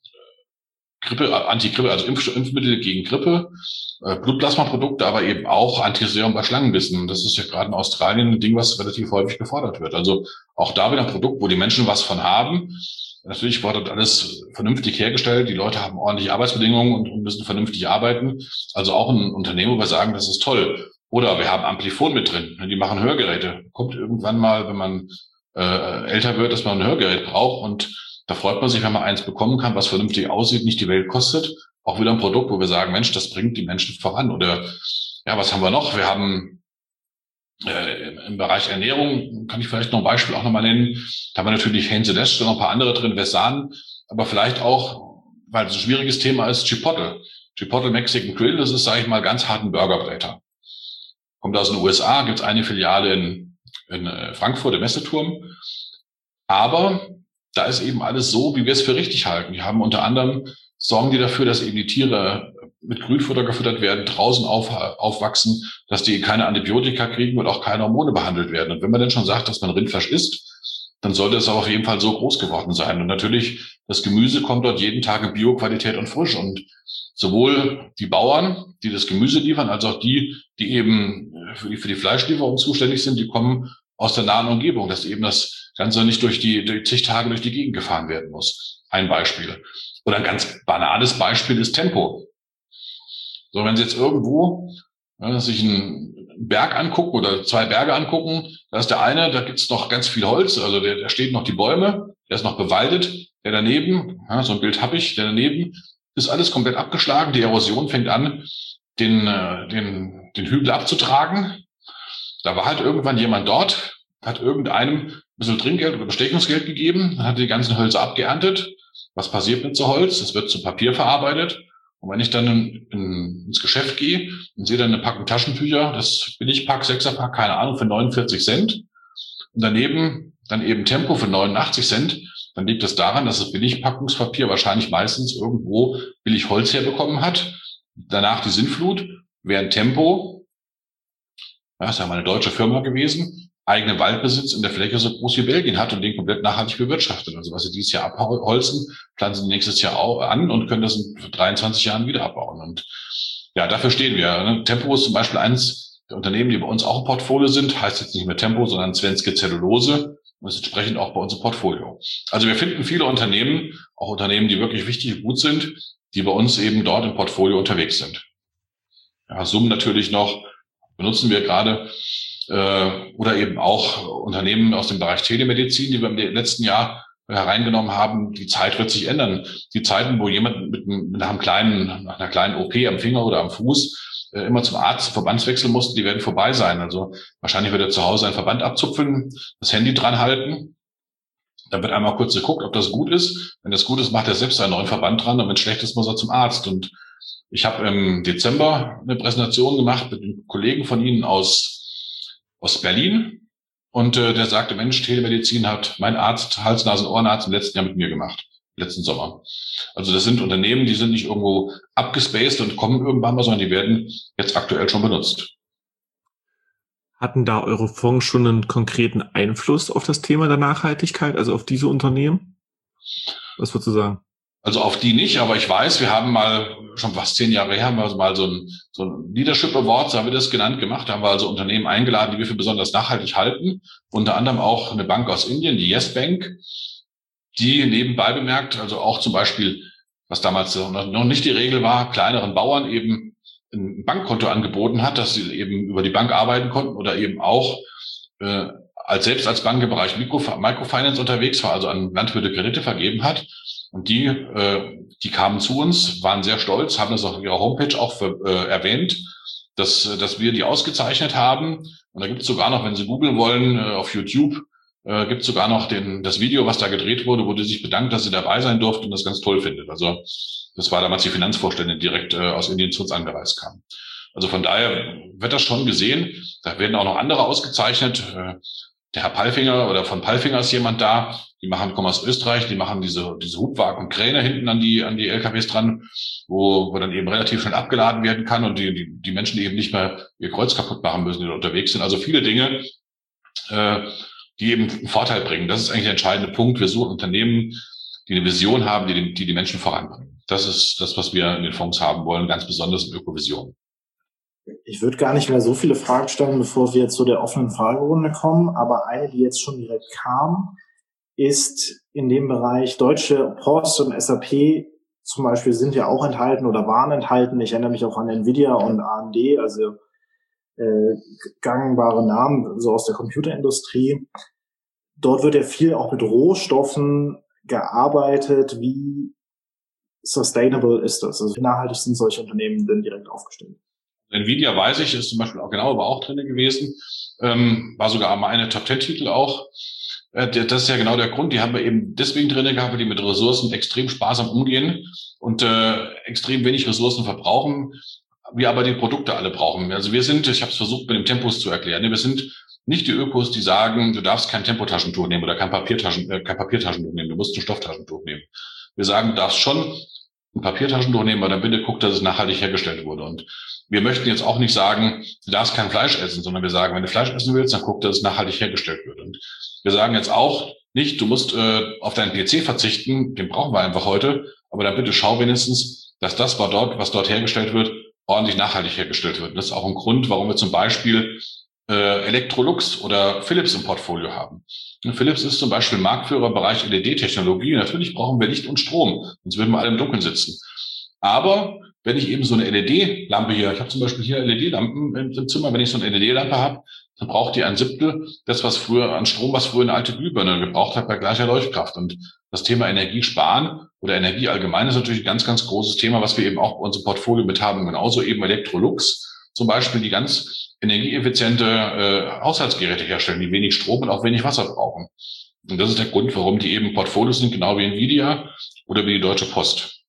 Grippe, Antigrippe, also Impf Impfmittel gegen Grippe, äh, Blutplasmaprodukte, aber eben auch Antiserum bei Schlangenbissen. Das ist ja gerade in Australien ein Ding, was relativ häufig gefordert wird. Also auch da wieder ein Produkt, wo die Menschen was von haben. Natürlich wird dort alles vernünftig hergestellt. Die Leute haben ordentliche Arbeitsbedingungen und, und müssen vernünftig arbeiten. Also auch ein Unternehmen, wo wir sagen, das ist toll. Oder wir haben Amplifon mit drin. Die machen Hörgeräte. Kommt irgendwann mal, wenn man äh, älter wird, dass man ein Hörgerät braucht. Und da freut man sich, wenn man eins bekommen kann, was vernünftig aussieht, nicht die Welt kostet. Auch wieder ein Produkt, wo wir sagen, Mensch, das bringt die Menschen voran. Oder ja, was haben wir noch? Wir haben äh, im Bereich Ernährung, kann ich vielleicht noch ein Beispiel auch nochmal nennen. Da haben wir natürlich Heinz Desch und noch ein paar andere drin, Versan, aber vielleicht auch, weil es ein schwieriges Thema ist, Chipotle. Chipotle Mexican Grill, das ist, sage ich mal, ganz harten Burgerbräter. Kommt aus den U S A, gibt es eine Filiale in, in Frankfurt, im Messeturm. Aber da ist eben alles so, wie wir es für richtig halten. Die haben unter anderem, sorgen die dafür, dass eben die Tiere mit Grünfutter gefüttert werden, draußen auf, aufwachsen, dass die keine Antibiotika kriegen und auch keine Hormone behandelt werden. Und wenn man dann schon sagt, dass man Rindfleisch isst, dann sollte es auch auf jeden Fall so groß geworden sein. Und natürlich, das Gemüse kommt dort jeden Tag in Bio-Qualität und frisch. Und sowohl die Bauern, die das Gemüse liefern, als auch die, die eben für die, für die Fleischlieferung zuständig sind, die kommen aus der nahen Umgebung, dass eben das Ganze nicht durch die, durch zig Tage durch die Gegend gefahren werden muss. Ein Beispiel. Oder ein ganz banales Beispiel ist Tempo. So, wenn Sie jetzt irgendwo ja, sich einen Berg angucken oder zwei Berge angucken, da ist der eine, da gibt's noch ganz viel Holz, also der, da stehen noch die Bäume, der ist noch bewaldet, der daneben, ja, so ein Bild habe ich, der daneben ist alles komplett abgeschlagen, die Erosion fängt an, den, den, den Hügel abzutragen. Da war halt irgendwann jemand dort, hat irgendeinem ein bisschen Trinkgeld oder Bestechungsgeld gegeben, hat die ganzen Hölzer abgeerntet. Was passiert mit so Holz? Es wird zu Papier verarbeitet. Und wenn ich dann in, in, ins Geschäft gehe und sehe dann eine Packung Taschentücher, das Billigpack, Sechserpack, keine Ahnung, für neunundvierzig Cent und daneben dann eben Tempo für neunundachtzig Cent, dann liegt es daran, dass das Billigpackungspapier wahrscheinlich meistens irgendwo billig Holz herbekommen hat. Danach die Sintflut, während Tempo, ja, ist ja mal eine deutsche Firma gewesen, eigenen Waldbesitz in der Fläche so groß wie Belgien hat und den komplett nachhaltig bewirtschaftet. Also was sie dieses Jahr abholzen, pflanzen sie nächstes Jahr auch an und können das in dreiundzwanzig Jahren wieder abbauen. Und ja, dafür stehen wir. Tempo ist zum Beispiel eines der Unternehmen, die bei uns auch im Portfolio sind, heißt jetzt nicht mehr Tempo, sondern Svenske Cellulose und ist entsprechend auch bei uns im Portfolio. Also wir finden viele Unternehmen, auch Unternehmen, die wirklich wichtig und gut sind, die bei uns eben dort im Portfolio unterwegs sind. Ja, Summen natürlich noch benutzen wir gerade, oder eben auch Unternehmen aus dem Bereich Telemedizin, die wir im letzten Jahr hereingenommen haben. Die Zeit wird sich ändern. Die Zeiten, wo jemand mit, mit einem kleinen, nach einer kleinen O P am Finger oder am Fuß äh, immer zum Arzt, zum Verbandswechsel musste, die werden vorbei sein. Also wahrscheinlich wird er zu Hause einen Verband abzupfen, das Handy dran halten. Dann wird einmal kurz geguckt, ob das gut ist. Wenn das gut ist, macht er selbst einen neuen Verband dran. Und wenn es schlecht ist, muss er zum Arzt. Und ich habe im Dezember eine Präsentation gemacht mit einem Kollegen von Ihnen aus aus Berlin und äh, der sagte, Mensch, Telemedizin hat mein Arzt, Hals-, Nasen-, Ohrenarzt im letzten Jahr mit mir gemacht, letzten Sommer. Also das sind Unternehmen, die sind nicht irgendwo abgespaced und kommen irgendwann mal, sondern die werden jetzt aktuell schon benutzt. Hatten da eure Fonds schon einen konkreten Einfluss auf das Thema der Nachhaltigkeit, also auf diese Unternehmen? Was würdest du sagen? Also auf die nicht, aber ich weiß, wir haben mal, schon fast zehn Jahre her, haben wir mal so ein, so ein Leadership Award, so haben wir das genannt, gemacht. Da haben wir also Unternehmen eingeladen, die wir für besonders nachhaltig halten. Unter anderem auch eine Bank aus Indien, die Yes Bank, die nebenbei bemerkt, also auch zum Beispiel, was damals noch nicht die Regel war, kleineren Bauern eben ein Bankkonto angeboten hat, dass sie eben über die Bank arbeiten konnten oder eben auch äh, als selbst als Bank im Bereich Mikro, Microfinance unterwegs war, also an Landwirte Kredite vergeben hat. Und die, äh, die kamen zu uns, waren sehr stolz, haben das auf ihrer Homepage auch für, äh, erwähnt, dass, dass wir die ausgezeichnet haben. Und da gibt es sogar noch, wenn Sie googeln wollen, äh, auf YouTube, äh, gibt es sogar noch den, das Video, was da gedreht wurde, wo die sich bedankt, dass sie dabei sein durfte und das ganz toll findet. Also das war damals die Finanzvorständin, die direkt äh, aus Indien zu uns angereist kam. Also von daher wird das schon gesehen. Da werden auch noch andere ausgezeichnet. Äh, Der Herr Palfinger oder von Palfinger ist jemand da, die machen, kommen aus Österreich, die machen diese, diese Hubwagen und Kräne hinten an die, an die L K Ws dran, wo, wo dann eben relativ schnell abgeladen werden kann und die, die, die Menschen eben nicht mehr ihr Kreuz kaputt machen müssen, die da unterwegs sind. Also viele Dinge, äh, die eben einen Vorteil bringen. Das ist eigentlich der entscheidende Punkt. Wir suchen Unternehmen, die eine Vision haben, die die, die Menschen voranbringen. Das ist das, was wir in den Fonds haben wollen, ganz besonders in Ökovision. Ich würde gar nicht mehr so viele Fragen stellen, bevor wir jetzt zu der offenen Fragerunde kommen. Aber eine, die jetzt schon direkt kam, ist in dem Bereich Deutsche Post und S A P zum Beispiel sind ja auch enthalten oder waren enthalten. Ich erinnere mich auch an Nvidia und A M D, also äh, gangbare Namen so aus der Computerindustrie. Dort wird ja viel auch mit Rohstoffen gearbeitet. Wie sustainable ist das? Also wie nachhaltig sind solche Unternehmen denn direkt aufgestellt? Nvidia, weiß ich, ist zum Beispiel auch genau, aber auch drin gewesen, ähm, war sogar meine Top Ten Titel auch. äh, das ist ja genau der Grund. Die haben wir eben deswegen drin gehabt, weil die mit Ressourcen extrem sparsam umgehen und äh, extrem wenig Ressourcen verbrauchen, wir aber die Produkte alle brauchen. Also wir sind, ich habe es versucht mit dem Tempus zu erklären, wir sind nicht die Ökos, die sagen, du darfst kein Tempotaschentuch nehmen oder kein Papiertaschen, äh, kein Papiertaschentuch nehmen, du musst ein Stofftaschentuch nehmen. Wir sagen, du darfst schon ein Papiertaschentuch nehmen, aber dann bitte guck, dass es nachhaltig hergestellt wurde. Und wir möchten jetzt auch nicht sagen, du darfst kein Fleisch essen, sondern wir sagen, wenn du Fleisch essen willst, dann guck, dass es nachhaltig hergestellt wird. Und wir sagen jetzt auch nicht, du musst äh, auf deinen P C verzichten, den brauchen wir einfach heute, aber dann bitte schau wenigstens, dass das, was dort, was dort hergestellt wird, ordentlich nachhaltig hergestellt wird. Und das ist auch ein Grund, warum wir zum Beispiel äh, Electrolux oder Philips im Portfolio haben. Und Philips ist zum Beispiel Marktführer im Bereich L E D-Technologie. Natürlich brauchen wir Licht und Strom, sonst würden wir alle im Dunkeln sitzen. Aber wenn ich eben so eine L E D-Lampe hier, ich habe zum Beispiel hier L E D-Lampen im Zimmer, wenn ich so eine L E D-Lampe habe, dann braucht die ein Siebtel das, was früher an Strom, was früher eine alte Glühbirne gebraucht hat bei gleicher Leuchtkraft. Und das Thema Energiesparen oder Energie allgemein ist natürlich ein ganz, ganz großes Thema, was wir eben auch bei unserem Portfolio mit haben. Genauso eben Electrolux zum Beispiel, die ganz energieeffiziente äh, Haushaltsgeräte herstellen, die wenig Strom und auch wenig Wasser brauchen. Und das ist der Grund, warum die eben Portfolios sind, genau wie Nvidia oder wie die Deutsche Post.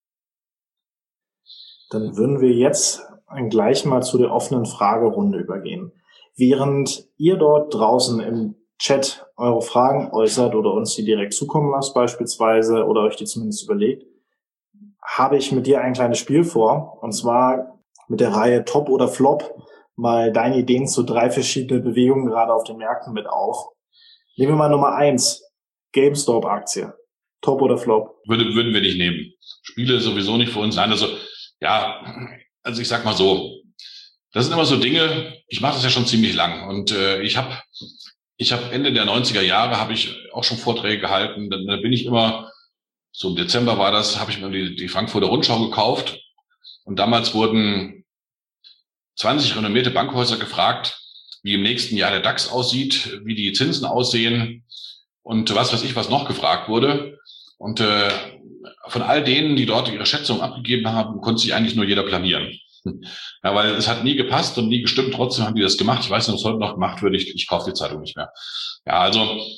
Dann würden wir jetzt gleich mal zu der offenen Fragerunde übergehen. Während ihr dort draußen im Chat eure Fragen äußert oder uns die direkt zukommen lasst beispielsweise oder euch die zumindest überlegt, habe ich mit dir ein kleines Spiel vor, und zwar mit der Reihe Top oder Flop mal deine Ideen zu drei verschiedenen Bewegungen gerade auf den Märkten mit auf. Nehmen wir mal Nummer eins, GameStop-Aktie. Top oder Flop? Würde, würden wir nicht nehmen. Spiele sowieso nicht für uns. Nein, also, ja, also ich sag mal so, das sind immer so Dinge, ich mache das ja schon ziemlich lang und äh, ich habe ich hab Ende der neunziger Jahre habe ich auch schon Vorträge gehalten, dann, dann bin ich immer, so im Dezember war das, habe ich mir die, die Frankfurter Rundschau gekauft und damals wurden zwanzig renommierte Bankhäuser gefragt, wie im nächsten Jahr der DAX aussieht, wie die Zinsen aussehen und was weiß ich, was noch gefragt wurde. Und äh, von all denen, die dort ihre Schätzung abgegeben haben, konnte sich eigentlich nur jeder blamieren. Ja, weil es hat nie gepasst und nie gestimmt, trotzdem haben die das gemacht. Ich weiß nicht, ob es heute noch gemacht wird, ich, ich kaufe die Zeitung nicht mehr. Ja, also,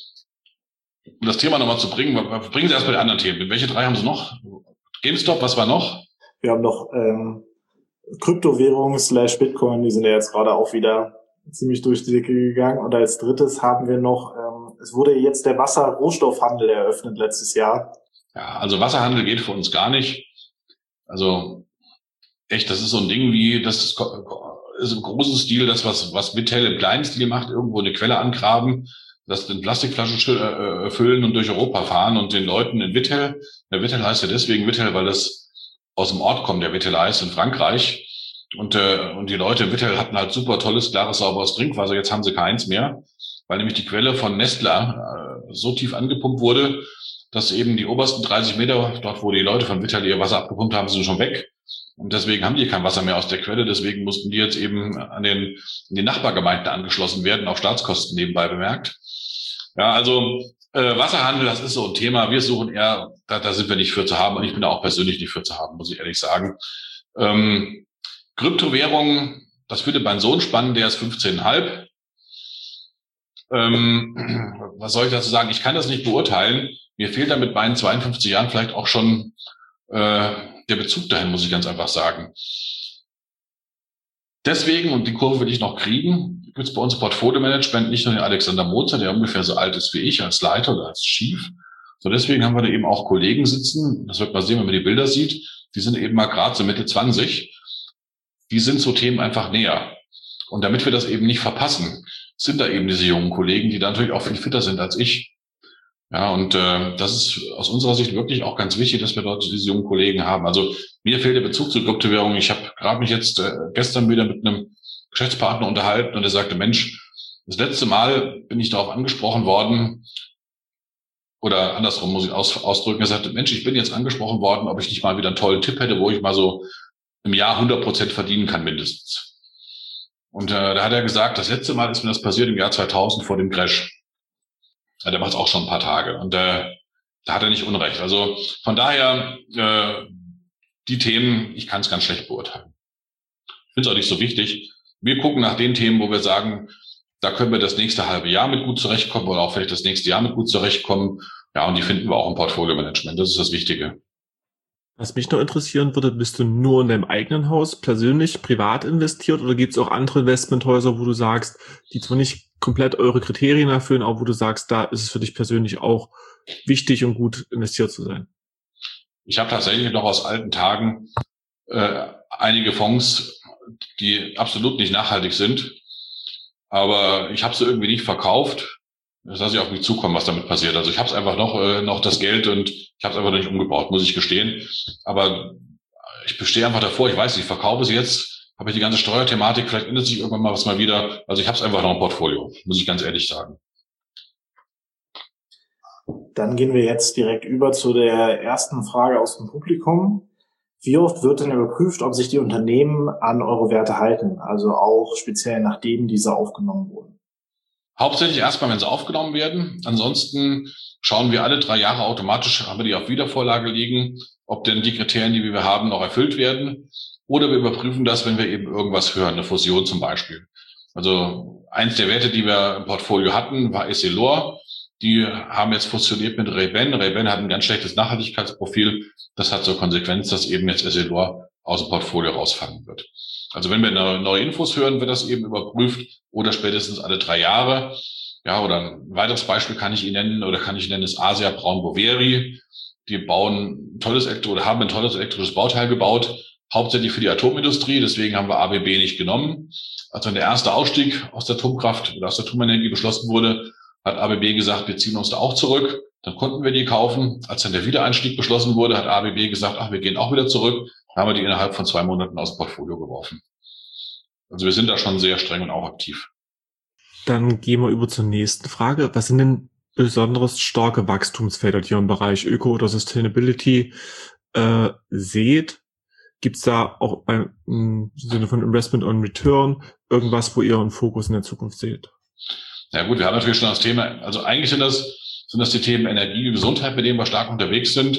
um das Thema nochmal zu bringen, bringen Sie erst mal die anderen Themen. Welche drei haben Sie noch? GameStop, was war noch? Wir haben noch ähm, Kryptowährungen slash Bitcoin, die sind ja jetzt gerade auch wieder ziemlich durch die Decke gegangen. Und als drittes haben wir noch, ähm, es wurde jetzt der Wasser-Rohstoffhandel eröffnet letztes Jahr. Ja, also Wasserhandel geht für uns gar nicht. Also echt, das ist so ein Ding wie, das ist, ist im großen Stil das, was was Vittel im kleinen Stil macht, irgendwo eine Quelle angraben, das in Plastikflaschen äh, füllen und durch Europa fahren und den Leuten in Vittel, der Vittel heißt ja deswegen Vittel, weil das aus dem Ort kommt, der Vittel heißt in Frankreich. Und äh, und die Leute in Vittel hatten halt super tolles, klares, sauberes Trinkwasser, jetzt haben sie keins mehr, weil nämlich die Quelle von Nestle äh, so tief angepumpt wurde, dass eben die obersten dreißig Meter, dort wo die Leute von Vittel ihr Wasser abgepumpt haben, sind schon weg. Und deswegen haben die kein Wasser mehr aus der Quelle. Deswegen mussten die jetzt eben an den, in die Nachbargemeinden angeschlossen werden, auf Staatskosten nebenbei bemerkt. Ja, also äh, Wasserhandel, das ist so ein Thema. Wir suchen eher, da, da sind wir nicht für zu haben. Und ich bin da auch persönlich nicht für zu haben, muss ich ehrlich sagen. Ähm, Kryptowährungen, das würde mein Sohn spannen, der ist fünfzehn Komma fünf. Ähm, was soll ich dazu sagen? Ich kann das nicht beurteilen. Mir fehlt da mit meinen zweiundfünfzig Jahren vielleicht auch schon äh, der Bezug dahin, muss ich ganz einfach sagen. Deswegen, und die Kurve will ich noch kriegen, gibt es bei uns im Portfolio-Management nicht nur den Alexander Mozer, der ungefähr so alt ist wie ich als Leiter oder als Chief, sondern deswegen haben wir da eben auch Kollegen sitzen, das wird man sehen, wenn man die Bilder sieht, die sind eben mal gerade so Mitte zwanzig, die sind so Themen einfach näher. Und damit wir das eben nicht verpassen, sind da eben diese jungen Kollegen, die da natürlich auch viel fitter sind als ich. Ja, und äh, das ist aus unserer Sicht wirklich auch ganz wichtig, dass wir dort diese jungen Kollegen haben. Also mir fehlt der Bezug zur Kryptowährung. Ich habe gerade mich jetzt äh, gestern wieder mit einem Geschäftspartner unterhalten und er sagte, Mensch, das letzte Mal bin ich darauf angesprochen worden, oder andersrum muss ich aus, ausdrücken, er sagte, Mensch, ich bin jetzt angesprochen worden, ob ich nicht mal wieder einen tollen Tipp hätte, wo ich mal so im Jahr hundert Prozent verdienen kann mindestens. Und äh, da hat er gesagt, das letzte Mal ist mir das passiert im Jahr zweitausend vor dem Crash. Ja, der macht es auch schon ein paar Tage und äh, da hat er nicht Unrecht. Also von daher, äh, die Themen, ich kann es ganz schlecht beurteilen. Ich finde es auch nicht so wichtig. Wir gucken nach den Themen, wo wir sagen, Da können wir das nächste halbe Jahr mit gut zurechtkommen oder auch vielleicht das nächste Jahr mit gut zurechtkommen. Ja, und die finden wir auch im Portfolio-Management. Das ist das Wichtige. Was mich noch interessieren würde, bist du nur in deinem eigenen Haus persönlich, privat investiert oder gibt es auch andere Investmenthäuser, wo du sagst, die zwar nicht komplett eure Kriterien erfüllen, aber wo du sagst, da ist es für dich persönlich auch wichtig und gut investiert zu sein? Ich habe tatsächlich noch aus alten Tagen äh, einige Fonds, die absolut nicht nachhaltig sind, aber ich habe sie irgendwie nicht verkauft. Das lasse ich auf mich zukommen, was damit passiert. Also ich habe es einfach noch äh, noch das Geld und ich habe es einfach noch nicht umgebaut, muss ich gestehen. Aber ich bestehe einfach davor, ich weiß nicht, ich verkaufe es jetzt, habe ich die ganze Steuerthematik, vielleicht ändert sich irgendwann mal was mal wieder. Also ich habe es einfach noch im Portfolio, muss ich ganz ehrlich sagen. Dann gehen wir jetzt direkt über zu der ersten Frage aus dem Publikum. Wie oft wird denn überprüft, ob sich die Unternehmen an eure Werte halten, also auch speziell nachdem diese aufgenommen wurden? Hauptsächlich erstmal, wenn sie aufgenommen werden. Ansonsten schauen wir alle drei Jahre automatisch, haben wir die auf Wiedervorlage liegen, ob denn die Kriterien, die wir haben, noch erfüllt werden. Oder wir überprüfen das, wenn wir eben irgendwas hören, eine Fusion zum Beispiel. Also eins der Werte, die wir im Portfolio hatten, war Essilor. Die haben jetzt fusioniert mit Ray-Ban. Ray-Ban hat ein ganz schlechtes Nachhaltigkeitsprofil. Das hat zur Konsequenz, dass eben jetzt Essilor aus dem Portfolio rausfallen wird. Also wenn wir neue Infos hören, wird das eben überprüft oder spätestens alle drei Jahre. Ja, oder ein weiteres Beispiel kann ich Ihnen nennen oder kann ich nennen, ist Asia Braun Boveri. Die bauen ein tolles Elektro oder haben ein tolles elektrisches Bauteil gebaut, hauptsächlich für die Atomindustrie. Deswegen haben wir A B B nicht genommen. Als dann der erste Ausstieg aus der Atomkraft oder aus der Atomenergie beschlossen wurde, hat A B B gesagt, wir ziehen uns da auch zurück. Dann konnten wir die kaufen. Als dann der Wiedereinstieg beschlossen wurde, hat A B B gesagt, ach, wir gehen auch wieder zurück. Dann haben wir die innerhalb von zwei Monaten aus dem Portfolio geworfen. Also wir sind da schon sehr streng und auch aktiv. Dann gehen wir über zur nächsten Frage. Was sind denn besonders starke Wachstumsfelder, die ihr im Bereich Öko oder Sustainability äh, seht? Gibt es da auch ein, im Sinne von Investment on Return irgendwas, wo ihr einen Fokus in der Zukunft seht? Ja gut, wir haben natürlich schon das Thema, also eigentlich sind das sind das die Themen Energie und Gesundheit, mit denen wir stark unterwegs sind.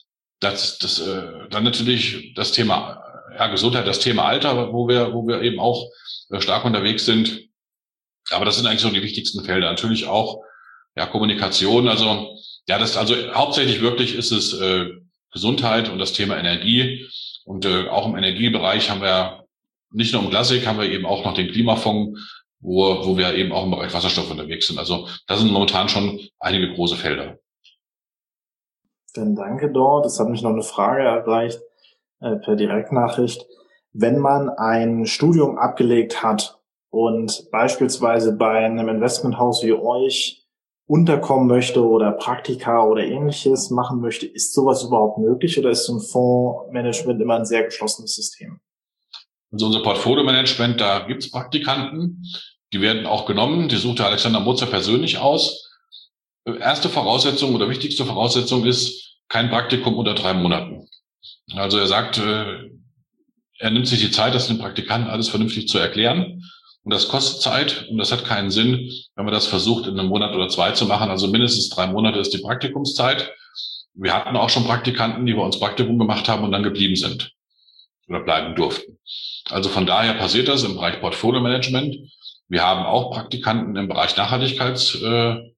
Das, das äh, dann natürlich das Thema ja, Gesundheit, das Thema Alter, wo wir wo wir eben auch äh, stark unterwegs sind. Aber das sind eigentlich so die wichtigsten Felder. Natürlich auch ja Kommunikation. Also ja, das also hauptsächlich wirklich ist es äh, Gesundheit und das Thema Energie. Und äh, auch im Energiebereich haben wir nicht nur im Klassik, haben wir eben auch noch den Klimafonds, wo wo wir eben auch im Bereich Wasserstoff unterwegs sind. Also das sind momentan schon einige große Felder. Dann danke dort. Es hat mich noch eine Frage erreicht äh, per Direktnachricht. Wenn man ein Studium abgelegt hat und beispielsweise bei einem Investmenthaus wie euch unterkommen möchte oder Praktika oder ähnliches machen möchte, ist sowas überhaupt möglich oder ist so ein Fondsmanagement immer ein sehr geschlossenes System? Also unser Portfolio-Management, da gibt's Praktikanten, die werden auch genommen, die sucht der Alexander Mutzer persönlich aus. Erste Voraussetzung oder wichtigste Voraussetzung ist kein Praktikum unter drei Monaten. Also er sagt, er nimmt sich die Zeit, das den Praktikanten alles vernünftig zu erklären. Und das kostet Zeit und das hat keinen Sinn, wenn man das versucht, in einem Monat oder zwei zu machen. Also mindestens drei Monate ist die Praktikumszeit. Wir hatten auch schon Praktikanten, die bei uns Praktikum gemacht haben und dann geblieben sind oder bleiben durften. Also von daher passiert das im Bereich Portfolio Management. Wir haben auch Praktikanten im Bereich Nachhaltigkeitsresearch.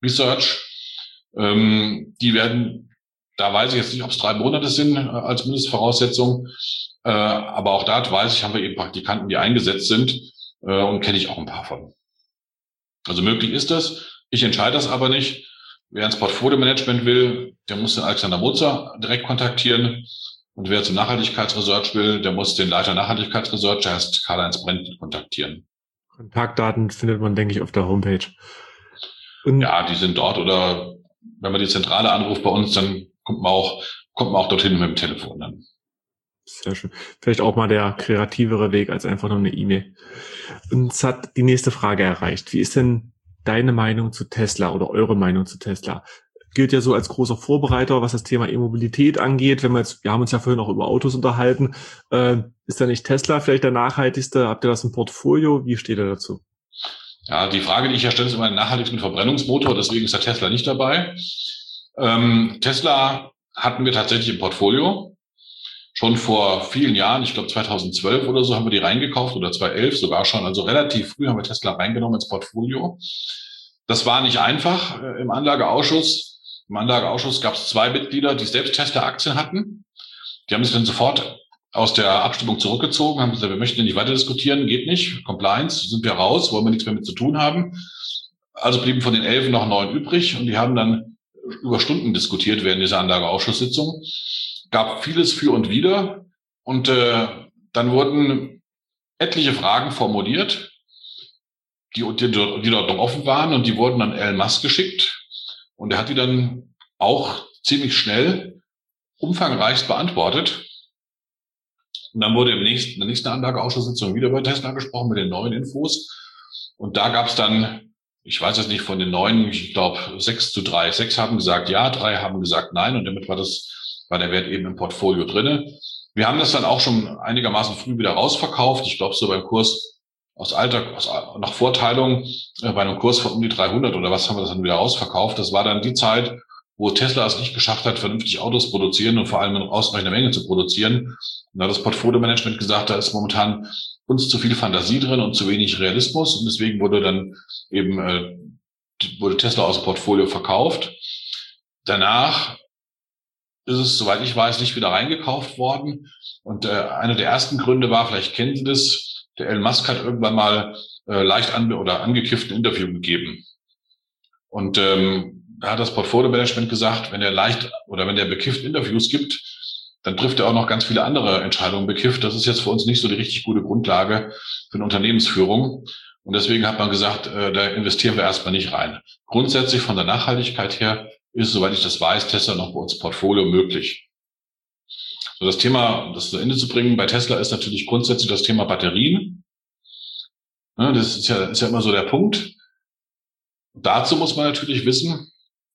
Ähm, die werden, da weiß ich jetzt nicht, ob es drei Monate sind äh, als Mindestvoraussetzung. Äh, aber auch da weiß ich, haben wir eben Praktikanten, die eingesetzt sind. Und kenne ich auch ein paar von. Also möglich ist das. Ich entscheide das aber nicht. Wer ins Portfolio-Management will, der muss den Alexander Mutzer direkt kontaktieren. Und wer zum Nachhaltigkeitsresearch will, der muss den Leiter Nachhaltigkeitsresearch, der heißt Karl-Heinz Brent, kontaktieren. Kontaktdaten findet man, denke ich, auf der Homepage. Und ja, die sind dort. Oder wenn man die Zentrale anruft bei uns, dann kommt man auch, kommt man auch dorthin mit dem Telefon dann. Sehr schön. Vielleicht auch mal der kreativere Weg als einfach nur eine E-Mail. Uns hat die nächste Frage erreicht. Wie ist denn deine Meinung zu Tesla oder eure Meinung zu Tesla? Gilt ja so als großer Vorbereiter, was das Thema E-Mobilität angeht. Wenn wir jetzt, wir haben uns ja vorhin auch über Autos unterhalten. Äh, ist da nicht Tesla vielleicht der nachhaltigste? Habt ihr das im Portfolio? Wie steht ihr dazu? Ja, die Frage, die ich ja stelle, ist immer ein nachhaltigsten Verbrennungsmotor. Deswegen ist der Tesla nicht dabei. Ähm, Tesla hatten wir tatsächlich im Portfolio. schon vor vielen Jahren, ich glaube zweitausendzwölf oder so, haben wir die reingekauft oder zweitausendelf sogar schon. Also relativ früh haben wir Tesla reingenommen ins Portfolio. Das war nicht einfach äh, im Anlageausschuss. Im Anlageausschuss gab es zwei Mitglieder, die selbst Tesla-Aktien hatten. Die haben sich dann sofort aus der Abstimmung zurückgezogen, haben gesagt, wir möchten nicht weiter diskutieren, geht nicht. Compliance, sind wir raus, wollen wir nichts mehr mit zu tun haben. Also blieben von den elf noch neun übrig und die haben dann über Stunden diskutiert während dieser Anlageausschusssitzung. Gab vieles für und wider und äh, dann wurden etliche Fragen formuliert, die, die, die dort noch offen waren und die wurden an Elon Musk geschickt und er hat die dann auch ziemlich schnell umfangreich beantwortet. Und dann wurde im nächsten, in der nächsten Anlageausschusssitzung wieder über Tesla gesprochen mit den neuen Infos und da gab es dann, ich weiß jetzt nicht von den neun, ich glaube sechs zu drei. Sechs haben gesagt ja, drei haben gesagt nein und damit war das war der Wert eben im Portfolio drinne. Wir haben das dann auch schon einigermaßen früh wieder rausverkauft. Ich glaube so beim Kurs aus alter, aus, nach Vorteilung, äh, bei einem Kurs von um die dreihundert oder was haben wir das dann wieder rausverkauft. Das war dann die Zeit, wo Tesla es nicht geschafft hat, vernünftig Autos produzieren und vor allem in ausreichender Menge zu produzieren. Und da hat das Portfolio-Management gesagt, da ist momentan uns zu viel Fantasie drin und zu wenig Realismus. Und deswegen wurde dann eben äh, wurde Tesla aus dem Portfolio verkauft. Danach ist es, soweit ich weiß, nicht wieder reingekauft worden. Und äh, einer der ersten Gründe war, vielleicht kennen Sie das, der Elon Musk hat irgendwann mal äh, leicht an oder angekifft ein Interview gegeben. Und ähm, da hat das Portfolio-Management gesagt, wenn er leicht oder wenn er bekifft Interviews gibt, dann trifft er auch noch ganz viele andere Entscheidungen bekifft. Das ist jetzt für uns nicht so die richtig gute Grundlage für eine Unternehmensführung. Und deswegen hat man gesagt, äh, da investieren wir erstmal nicht rein. Grundsätzlich von der Nachhaltigkeit her ist, soweit ich das weiß, Tesla noch bei uns Portfolio möglich. So, das Thema, um das zu Ende zu bringen, bei Tesla ist natürlich grundsätzlich das Thema Batterien. Ja, das ist ja, ist ja immer so der Punkt. Dazu muss man natürlich wissen,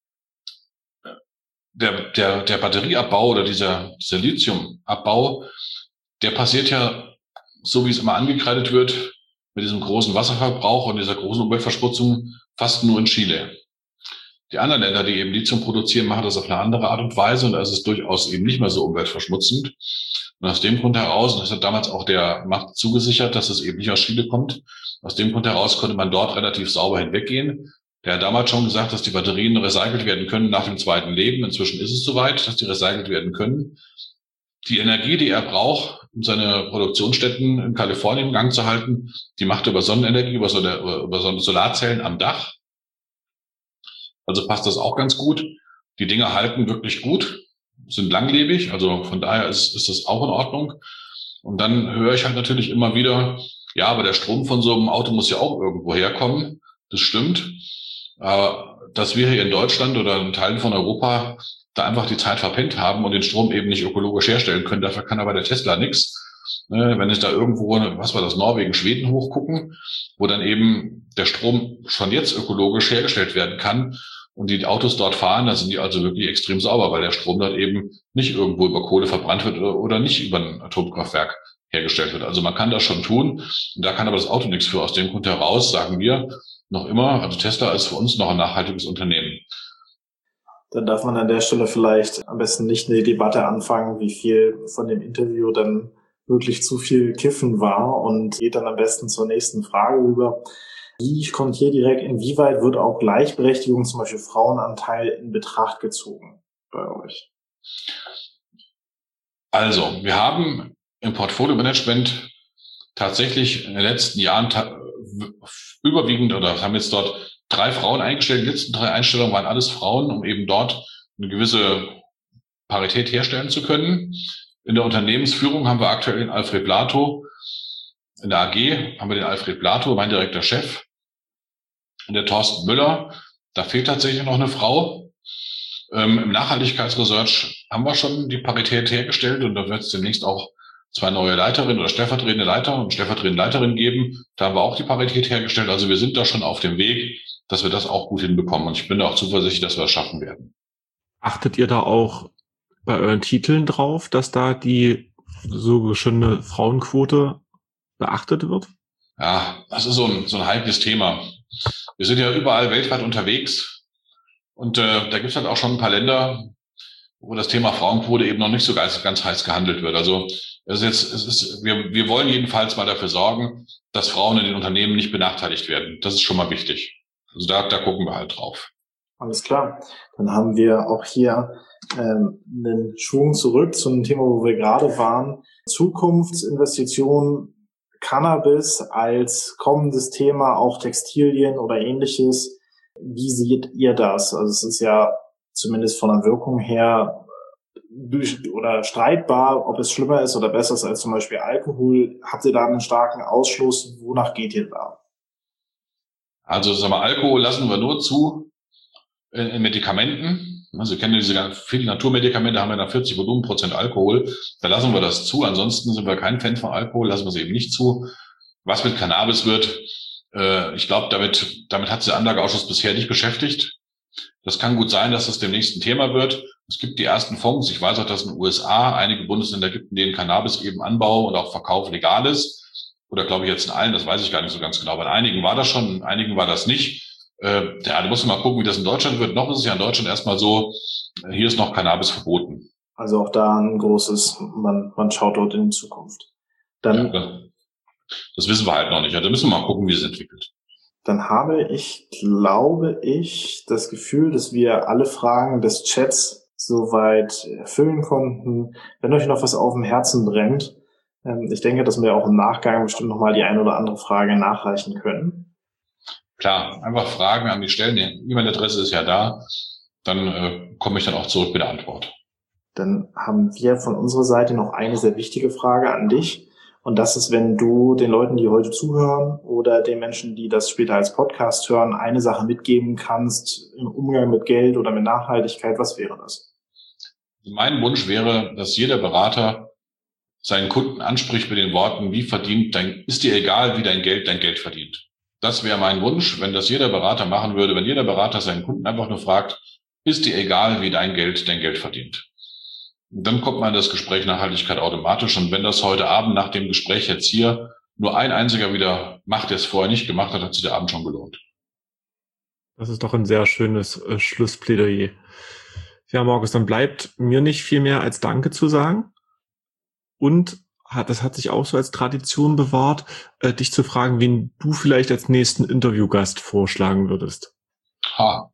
der, der, der Batterieabbau oder dieser, dieser Lithiumabbau, der passiert ja, so wie es immer angekreidet wird, mit diesem großen Wasserverbrauch und dieser großen Umweltverschmutzung fast nur in Chile. Die anderen Länder, die eben Lithium produzieren, machen das auf eine andere Art und Weise und da ist es durchaus eben nicht mehr so umweltverschmutzend. Und aus dem Grund heraus, und das hat damals auch der Markt zugesichert, dass es eben nicht aus Chile kommt, aus dem Grund heraus konnte man dort relativ sauber hinweggehen. Der hat damals schon gesagt, dass die Batterien recycelt werden können nach dem zweiten Leben. Inzwischen ist es soweit, dass die recycelt werden können. Die Energie, die er braucht, um seine Produktionsstätten in Kalifornien in Gang zu halten, die macht er über Sonnenenergie, über, Sol- über Solarzellen am Dach. Also passt das auch ganz gut. Die Dinger halten wirklich gut, sind langlebig, also von daher ist, ist das auch in Ordnung. Und dann höre ich halt natürlich immer wieder, ja, aber der Strom von so einem Auto muss ja auch irgendwo herkommen. Das stimmt. Aber dass wir hier in Deutschland oder in Teilen von Europa da einfach die Zeit verpennt haben und den Strom eben nicht ökologisch herstellen können, dafür kann aber der Tesla nichts. Wenn ich da irgendwo, was war das, Norwegen, Schweden hochgucken, wo dann eben der Strom schon jetzt ökologisch hergestellt werden kann und die Autos dort fahren, dann sind die also wirklich extrem sauber, weil der Strom dort eben nicht irgendwo über Kohle verbrannt wird oder nicht über ein Atomkraftwerk hergestellt wird. Also man kann das schon tun und da kann aber das Auto nichts für. Aus dem Grund heraus sagen wir noch immer, also Tesla ist für uns noch ein nachhaltiges Unternehmen. Dann darf man an der Stelle vielleicht am besten nicht eine Debatte anfangen, wie viel von dem Interview dann wirklich zu viel Kiffen war und geht dann am besten zur nächsten Frage über. Ich komme hier direkt, inwieweit wird auch Gleichberechtigung, zum Beispiel Frauenanteil, in Betracht gezogen bei euch? Also, wir haben im Portfolio-Management tatsächlich in den letzten Jahren ta- überwiegend oder haben jetzt dort drei Frauen eingestellt. Die letzten drei Einstellungen waren alles Frauen, um eben dort eine gewisse Parität herstellen zu können. In der Unternehmensführung haben wir aktuell den Alfred Blato. In der A G haben wir den Alfred Blato, mein direkter Chef. Und der Thorsten Müller. Da fehlt tatsächlich noch eine Frau. Ähm, Im Nachhaltigkeitsresearch haben wir schon die Parität hergestellt und da wird es demnächst auch zwei neue Leiterinnen oder stellvertretende Leiter und stellvertretende Leiterinnen geben. Da haben wir auch die Parität hergestellt. Also wir sind da schon auf dem Weg, dass wir das auch gut hinbekommen. Und ich bin da auch zuversichtlich, dass wir das schaffen werden. Achtet ihr da auch bei euren Titeln drauf, dass da die so schöne Frauenquote beachtet wird? Ja, das ist so ein, so ein heikles Thema. Wir sind ja überall weltweit unterwegs und äh, da gibt es halt auch schon ein paar Länder, wo das Thema Frauenquote eben noch nicht so ganz, ganz heiß gehandelt wird. Also es ist jetzt, es ist, wir, wir wollen jedenfalls mal dafür sorgen, dass Frauen in den Unternehmen nicht benachteiligt werden. Das ist schon mal wichtig. Also da, da gucken wir halt drauf. Alles klar. Dann haben wir auch hier ähm, einen Schwung zurück zu einem Thema, wo wir gerade waren. Zukunftsinvestitionen, Cannabis als kommendes Thema, auch Textilien oder ähnliches. Wie seht ihr das? Also es ist ja zumindest von der Wirkung her oder streitbar, ob es schlimmer ist oder besser ist als zum Beispiel Alkohol. Habt ihr da einen starken Ausschluss? Wonach geht ihr da? Also sagen wir, Alkohol lassen wir nur zu in, in Medikamenten. Also wir kennen diese ganz viele Naturmedikamente, haben ja dann vierzig Volumenprozent Alkohol. Da lassen wir das zu. Ansonsten sind wir kein Fan von Alkohol, lassen wir es eben nicht zu. Was mit Cannabis wird, äh, ich glaube, damit, damit hat sich der Anlageausschuss bisher nicht beschäftigt. Das kann gut sein, dass das demnächst ein Thema wird. Es gibt die ersten Fonds. Ich weiß auch, dass es in den U S A einige Bundesländer gibt, in denen Cannabis eben Anbau und auch Verkauf legal ist. Oder glaube ich jetzt in allen, das weiß ich gar nicht so ganz genau. Aber in einigen war das schon, in einigen war das nicht. Äh, ja, da muss man mal gucken, wie das in Deutschland wird. Noch ist es ja in Deutschland erstmal so, hier ist noch Cannabis verboten. Also auch da ein großes, man, man schaut dort in die Zukunft. Dann, ja, das, das wissen wir halt noch nicht. Ja, da müssen wir mal gucken, wie es entwickelt. Dann habe ich, glaube ich, das Gefühl, dass wir alle Fragen des Chats soweit erfüllen konnten. Wenn euch noch was auf dem Herzen brennt, ähm, ich denke, dass wir auch im Nachgang bestimmt nochmal die eine oder andere Frage nachreichen können. Klar, einfach Fragen an mich stellen. Die E-Mail-Adresse ist ja da. Dann äh, komme ich dann auch zurück mit der Antwort. Dann haben wir von unserer Seite noch eine sehr wichtige Frage an dich. Und das ist, wenn du den Leuten, die heute zuhören oder den Menschen, die das später als Podcast hören, eine Sache mitgeben kannst im Umgang mit Geld oder mit Nachhaltigkeit, was wäre das? Mein Wunsch wäre, dass jeder Berater seinen Kunden anspricht mit den Worten, wie verdient dein, ist dir egal, wie dein Geld dein Geld verdient. Das wäre mein Wunsch, wenn das jeder Berater machen würde, wenn jeder Berater seinen Kunden einfach nur fragt, ist dir egal, wie dein Geld dein Geld verdient. Dann kommt man in das Gespräch Nachhaltigkeit automatisch. Und wenn das heute Abend nach dem Gespräch jetzt hier nur ein einziger wieder macht, der es vorher nicht gemacht hat, hat sich der Abend schon gelohnt. Das ist doch ein sehr schönes äh, Schlussplädoyer. Ja, Markus, dann bleibt mir nicht viel mehr als Danke zu sagen. Und hat, das hat sich auch so als Tradition bewahrt, äh, dich zu fragen, wen du vielleicht als nächsten Interviewgast vorschlagen würdest. Ha.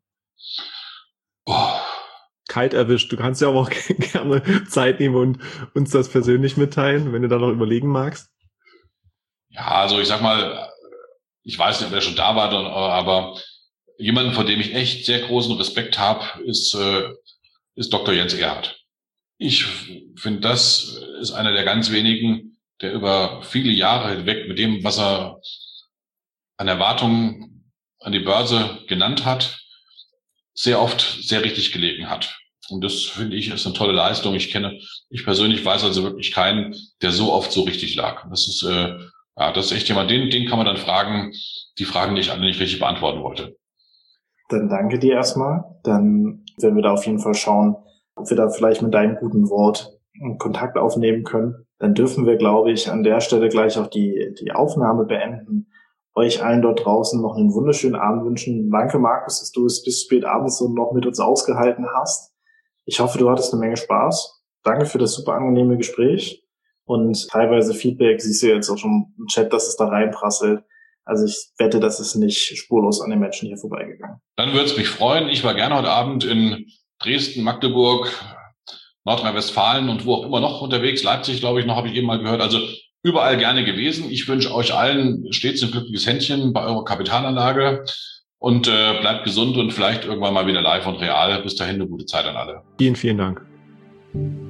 Oh. Kalt erwischt. Du kannst ja aber auch gerne Zeit nehmen und uns das persönlich mitteilen, wenn du da noch überlegen magst. Ja, also ich sag mal, ich weiß nicht, ob er schon da war, aber jemand, vor dem ich echt sehr großen Respekt habe, ist, ist Doktor Jens Erhardt. Ich finde, das ist einer der ganz wenigen, der über viele Jahre hinweg mit dem, was er an Erwartungen an die Börse genannt hat, sehr oft sehr richtig gelegen hat. Und das, finde ich, ist eine tolle Leistung. Ich kenne, ich persönlich weiß also wirklich keinen, der so oft so richtig lag. Das ist, äh, ja, das ist echt jemand, den, den kann man dann fragen, die Fragen, die ich alle nicht richtig beantworten wollte. Dann danke dir erstmal. Dann werden wir da auf jeden Fall schauen, ob wir da vielleicht mit deinem guten Wort Kontakt aufnehmen können. Dann dürfen wir, glaube ich, an der Stelle gleich auch die, die Aufnahme beenden. Euch allen dort draußen noch einen wunderschönen Abend wünschen. Danke, Markus, dass du es bis spät abends und noch mit uns ausgehalten hast. Ich hoffe, du hattest eine Menge Spaß. Danke für das super angenehme Gespräch und teilweise Feedback. Siehst du jetzt auch schon im Chat, dass es da reinprasselt. Also ich wette, das ist nicht spurlos an den Menschen hier vorbeigegangen. Dann würde es mich freuen. Ich war gerne heute Abend in Dresden, Magdeburg, Nordrhein-Westfalen und wo auch immer noch unterwegs. Leipzig, glaube ich, noch, habe ich eben mal gehört. Also überall gerne gewesen. Ich wünsche euch allen stets ein glückliches Händchen bei eurer Kapitalanlage und äh, bleibt gesund und vielleicht irgendwann mal wieder live und real. Bis dahin eine gute Zeit an alle. Vielen, vielen Dank.